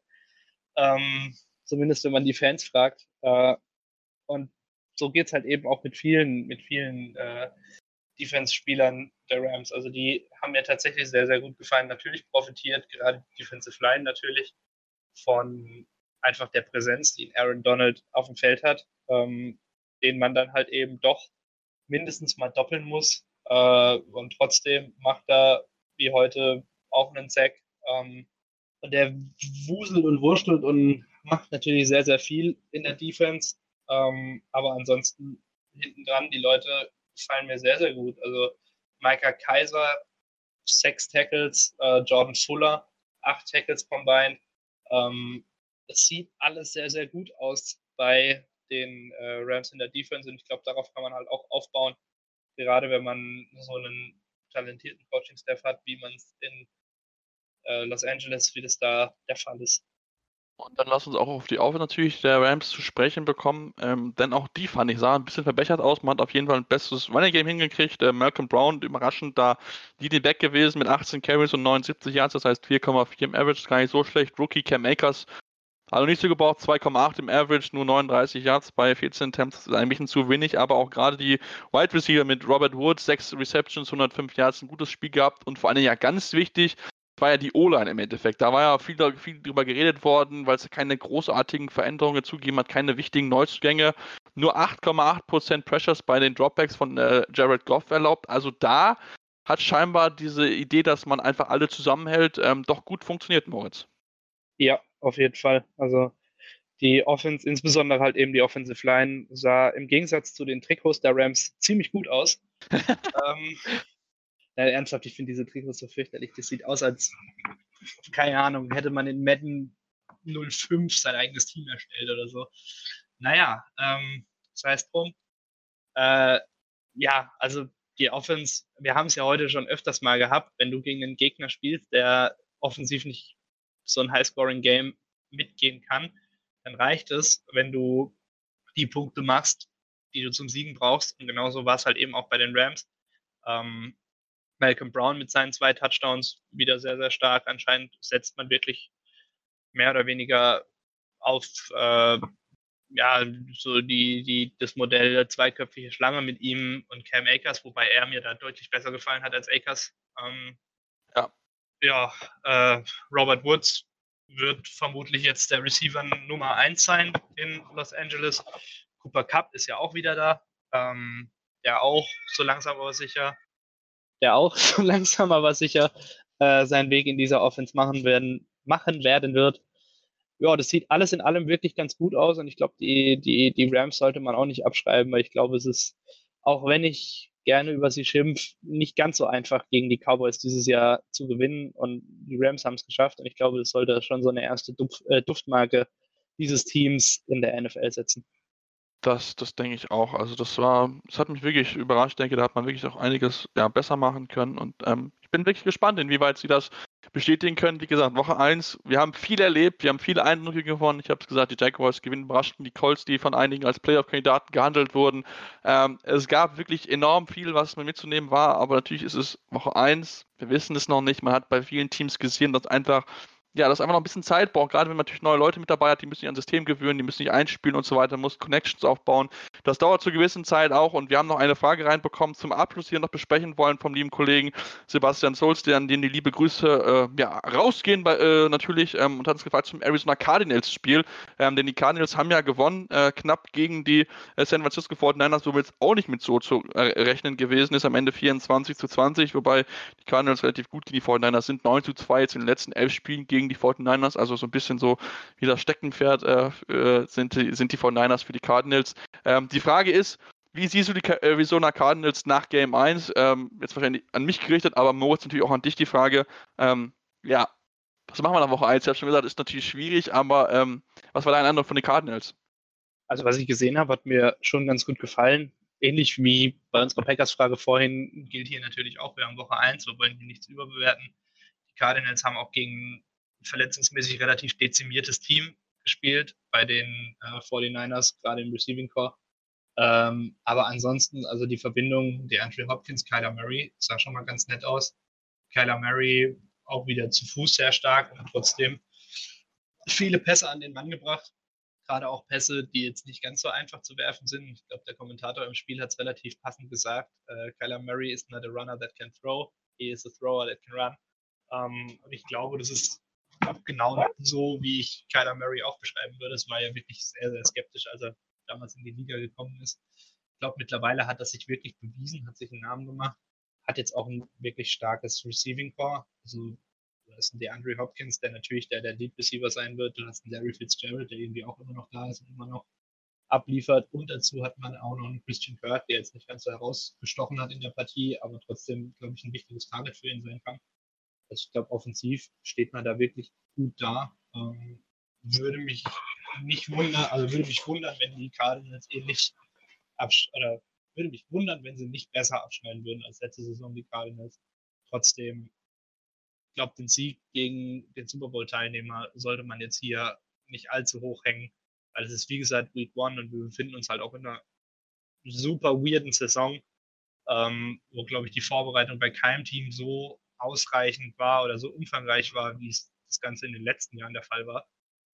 Ähm, zumindest wenn man die Fans fragt. Äh, und so geht es halt eben auch mit vielen, mit vielen äh, Defense-Spielern der Rams. Also die haben mir tatsächlich sehr, sehr gut gefallen. Natürlich profitiert gerade die Defensive Line natürlich von einfach der Präsenz, die Aaron Donald auf dem Feld hat, ähm, den man dann halt eben doch mindestens mal doppeln muss. Äh, und trotzdem macht er wie heute auch einen Sack. Ähm, und der wuselt und wurschtelt und macht natürlich sehr, sehr viel in der Defense. Ähm, aber ansonsten hinten dran, die Leute gefallen mir sehr, sehr gut. Also Micah Kaiser, sechs Tackles, äh, Jordan Fuller, acht Tackles combined. Ähm, es sieht alles sehr, sehr gut aus bei den äh, Rams in der Defense und ich glaube, darauf kann man halt auch aufbauen, gerade wenn man so einen talentierten Coaching-Staff hat, wie man es in äh, Los Angeles, wie das da der Fall ist. Und dann lass uns auch auf die Aufwärts natürlich der Rams zu sprechen bekommen, ähm, denn auch die fand ich, sah ein bisschen verbessert aus. Man hat auf jeden Fall ein besseres Running Game hingekriegt. Äh, Malcolm Brown, überraschend da Leading Back gewesen mit achtzehn Carries und neunundsiebzig Yards, das heißt vier Komma vier im Average, gar nicht so schlecht. Rookie Cam Akers, also nicht so gebraucht, zwei Komma acht im Average, nur neununddreißig Yards bei vierzehn Attempts, das ist ein bisschen zu wenig, aber auch gerade die Wide Receiver mit Robert Woods, sechs Receptions, hundertfünf Yards, ein gutes Spiel gehabt und vor allem ja ganz wichtig, war ja die O-Line im Endeffekt. Da war ja viel, viel drüber geredet worden, weil es keine großartigen Veränderungen zugegeben hat, keine wichtigen Neuzugänge. Nur acht Komma acht Prozent Pressures bei den Dropbacks von äh, Jared Goff erlaubt. Also da hat scheinbar diese Idee, dass man einfach alle zusammenhält, ähm, doch gut funktioniert, Moritz. Ja, auf jeden Fall. Also die Offense, insbesondere halt eben die Offensive Line, sah im Gegensatz zu den Trikots der Rams ziemlich gut aus. ähm, ja, ernsthaft, ich finde diese Trikots so fürchterlich. Das sieht aus, als, keine Ahnung, hätte man in Madden null fünf sein eigenes Team erstellt oder so. Naja, ähm, das heißt drum. Äh, ja, also die Offense, wir haben es ja heute schon öfters mal gehabt, wenn du gegen einen Gegner spielst, der offensiv nicht so ein High-Scoring-Game mitgehen kann, dann reicht es, wenn du die Punkte machst, die du zum Siegen brauchst. Und genauso war es halt eben auch bei den Rams. Ähm, Malcolm Brown mit seinen zwei Touchdowns wieder sehr, sehr stark. Anscheinend setzt man wirklich mehr oder weniger auf äh, ja, so die, die, das Modell zweiköpfige Schlange mit ihm und Cam Akers, wobei er mir da deutlich besser gefallen hat als Akers. Ähm, ja, ja äh, Robert Woods wird vermutlich jetzt der Receiver Nummer eins sein in Los Angeles. Cooper Kupp ist ja auch wieder da. Ähm, der auch so langsam aber sicher, der auch so langsam aber sicher äh, seinen Weg in dieser Offense machen werden, machen werden wird. Ja, das sieht alles in allem wirklich ganz gut aus und ich glaube, die, die, die Rams sollte man auch nicht abschreiben, weil ich glaube, es ist, auch wenn ich gerne über sie schimpf, nicht ganz so einfach gegen die Cowboys dieses Jahr zu gewinnen und die Rams haben es geschafft und ich glaube, das sollte schon so eine erste Duft, äh, Duftmarke dieses Teams in der N F L setzen. Das, das denke ich auch. Also das war, das hat mich wirklich überrascht. Ich denke, da hat man wirklich auch einiges ja, besser machen können. Und ähm, ich bin wirklich gespannt, inwieweit sie das bestätigen können. Wie gesagt, Woche eins, wir haben viel erlebt, wir haben viele Eindrücke gewonnen. Ich habe es gesagt, die Jaguars gewinnen überraschend, die Colts, die von einigen als Playoff-Kandidaten gehandelt wurden. Ähm, es gab wirklich enorm viel, was mir mitzunehmen war, aber natürlich ist es Woche eins, wir wissen es noch nicht. Man hat bei vielen Teams gesehen, dass einfach ja, das einfach noch ein bisschen Zeit braucht, gerade wenn man natürlich neue Leute mit dabei hat, die müssen sich an das System gewöhnen, die müssen sich einspielen und so weiter, muss Connections aufbauen. Das dauert zu gewissen Zeit auch und wir haben noch eine Frage reinbekommen zum Abschluss hier noch besprechen wollen vom lieben Kollegen Sebastian Solz, an den die liebe Grüße äh, ja, rausgehen bei, äh, natürlich ähm, und hat uns gefragt zum Arizona Cardinals Spiel, ähm, denn die Cardinals haben ja gewonnen, äh, knapp gegen die äh, San Francisco forty-niners, wo wir jetzt auch nicht mit so zu äh, rechnen gewesen ist, am Ende vierundzwanzig zu zwanzig, wobei die Cardinals relativ gut gegen die forty-niners sind, neun zu zwei jetzt in den letzten elf Spielen gegen die forty-niners, also so ein bisschen so wie das Steckenpferd äh, äh, sind, die, sind die forty-niners für die Cardinals. Ähm, die Frage ist, wie siehst du die Arizona Cardinals nach Game eins? Ähm, jetzt wahrscheinlich an mich gerichtet, aber Moritz natürlich auch an dich die Frage. Ähm, ja, was machen wir nach Woche eins? Ich habe schon gesagt, ist natürlich schwierig, aber ähm, was war dein Eindruck von den Cardinals? Also was ich gesehen habe, hat mir schon ganz gut gefallen. Ähnlich wie bei unserer Packers-Frage vorhin gilt hier natürlich auch, wir haben Woche eins, wir wollen hier nichts überbewerten. Die Cardinals haben auch gegen ein verletzungsmäßig relativ dezimiertes Team gespielt bei den äh, forty-niners, gerade im Receiving Core. Ähm, aber ansonsten, also die Verbindung der Andrew Hopkins, Kyler Murray, sah schon mal ganz nett aus. Kyler Murray auch wieder zu Fuß sehr stark und trotzdem viele Pässe an den Mann gebracht. Gerade auch Pässe, die jetzt nicht ganz so einfach zu werfen sind. Ich glaube, der Kommentator im Spiel hat es relativ passend gesagt. Äh, Kyler Murray is not a runner that can throw. He is a thrower that can run. Ähm, und ich glaube, das ist genau so, wie ich Kyler Murray auch beschreiben würde. Es war ja wirklich sehr, sehr skeptisch, als er damals in die Liga gekommen ist. Ich glaube, mittlerweile hat er sich wirklich bewiesen, hat sich einen Namen gemacht, hat jetzt auch ein wirklich starkes Receiving Core. Also du hast einen DeAndre Hopkins, der natürlich der, der Lead Receiver sein wird. Du hast einen Larry Fitzgerald, der irgendwie auch immer noch da ist und immer noch abliefert. Und dazu hat man auch noch einen Christian Kirk, der jetzt nicht ganz so herausgestochen hat in der Partie, aber trotzdem, glaube ich, ein wichtiges Target für ihn sein kann. Also ich glaube, offensiv steht man da wirklich gut da. Ähm, würde mich nicht wundern, also würde mich wundern, wenn die Cardinals ähnlich absch- oder würde mich wundern, wenn sie nicht besser abschneiden würden als letzte Saison die Cardinals. Trotzdem, ich glaube, den Sieg gegen den Super Bowl-Teilnehmer sollte man jetzt hier nicht allzu hoch hängen, weil es ist wie gesagt Week One und wir befinden uns halt auch in einer super weirden Saison, ähm, wo glaube ich die Vorbereitung bei keinem Team so ausreichend war oder so umfangreich war, wie es das Ganze in den letzten Jahren der Fall war.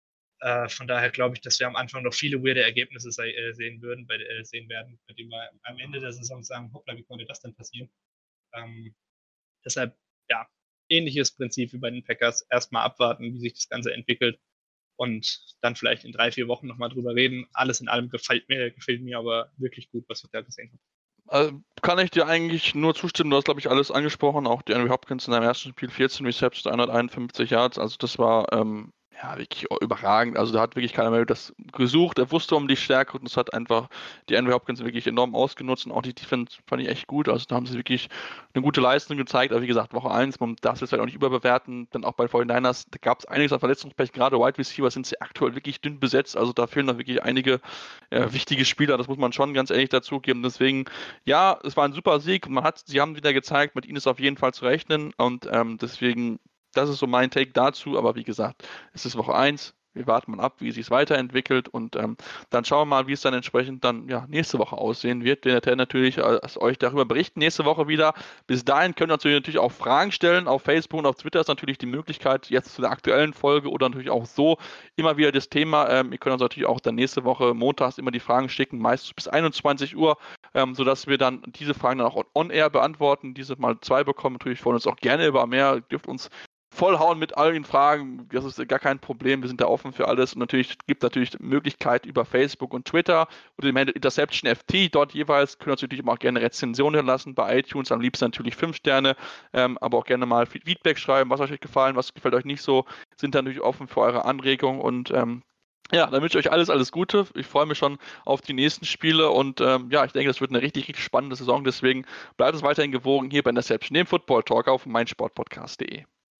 Äh, von daher glaube ich, dass wir am Anfang noch viele weirde Ergebnisse se- äh, sehen würden, bei, äh, sehen werden, bei denen wir am Ende der Saison sagen, hoppla, wie konnte das denn passieren? Ähm, deshalb, ja, ähnliches Prinzip wie bei den Packers. Erstmal abwarten, wie sich das Ganze entwickelt und dann vielleicht in drei, vier Wochen nochmal drüber reden. Alles in allem gefällt mir, gefällt mir aber wirklich gut, was ich da gesehen habe. Also kann ich dir eigentlich nur zustimmen, du hast, glaube ich, alles angesprochen, auch die Andrew Hopkins in seinem ersten Spiel vierzehn Receptions, hunderteinundfünfzig Yards, also das war ähm, ja wirklich überragend, also da hat wirklich keiner mehr das gesucht, er wusste um die Stärke und es hat einfach die Andrew Hopkins wirklich enorm ausgenutzt und auch die Defense fand ich echt gut, also da haben sie wirklich eine gute Leistung gezeigt, aber wie gesagt, Woche eins, man darf es jetzt halt auch nicht überbewerten, dann auch bei forty-niners, da gab es einiges an Verletzungspech, gerade Wide Receiver sind sie aktuell wirklich dünn besetzt, also da fehlen noch wirklich einige äh, wichtige Spieler, das muss man schon ganz ehrlich dazugeben, deswegen ja, es war ein super Sieg. Man hat, sie haben wieder gezeigt, mit ihnen ist auf jeden Fall zu rechnen. Und ähm, deswegen, das ist so mein Take dazu. Aber wie gesagt, es ist Woche eins. Wir warten mal ab, wie es sich weiterentwickelt. Und ähm, dann schauen wir mal, wie es dann entsprechend dann ja, nächste Woche aussehen wird. Wir werden natürlich äh, euch darüber berichten. Nächste Woche wieder. Bis dahin könnt ihr natürlich auch Fragen stellen. Auf Facebook und auf Twitter ist natürlich die Möglichkeit, jetzt zu der aktuellen Folge oder natürlich auch so immer wieder das Thema. Ähm, ihr könnt uns natürlich auch dann nächste Woche montags immer die Fragen schicken, meistens bis einundzwanzig Uhr, ähm, sodass wir dann diese Fragen dann auch on-air beantworten. Diese mal zwei bekommen. Natürlich freuen uns auch gerne über mehr. Ihr dürft uns vollhauen mit allen Fragen, das ist gar kein Problem, wir sind da offen für alles und natürlich gibt es natürlich Möglichkeit über Facebook und Twitter oder dem Handle Interception F T, dort jeweils könnt ihr natürlich auch gerne Rezensionen lassen, bei iTunes am liebsten natürlich fünf Sterne, ähm, aber auch gerne mal Feedback schreiben, was euch gefallen, was gefällt euch nicht so, sind dann natürlich offen für eure Anregungen und ähm, ja, dann wünsche ich euch alles, alles Gute. Ich freue mich schon auf die nächsten Spiele und ähm, ja, ich denke, das wird eine richtig, richtig spannende Saison, deswegen bleibt es weiterhin gewogen hier bei Interception, dem Football Talk auf meinsportpodcast punkt de.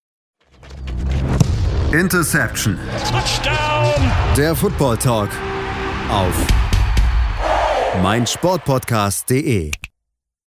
Interception. Touchdown! Der Football Talk auf meinsportpodcast punkt de.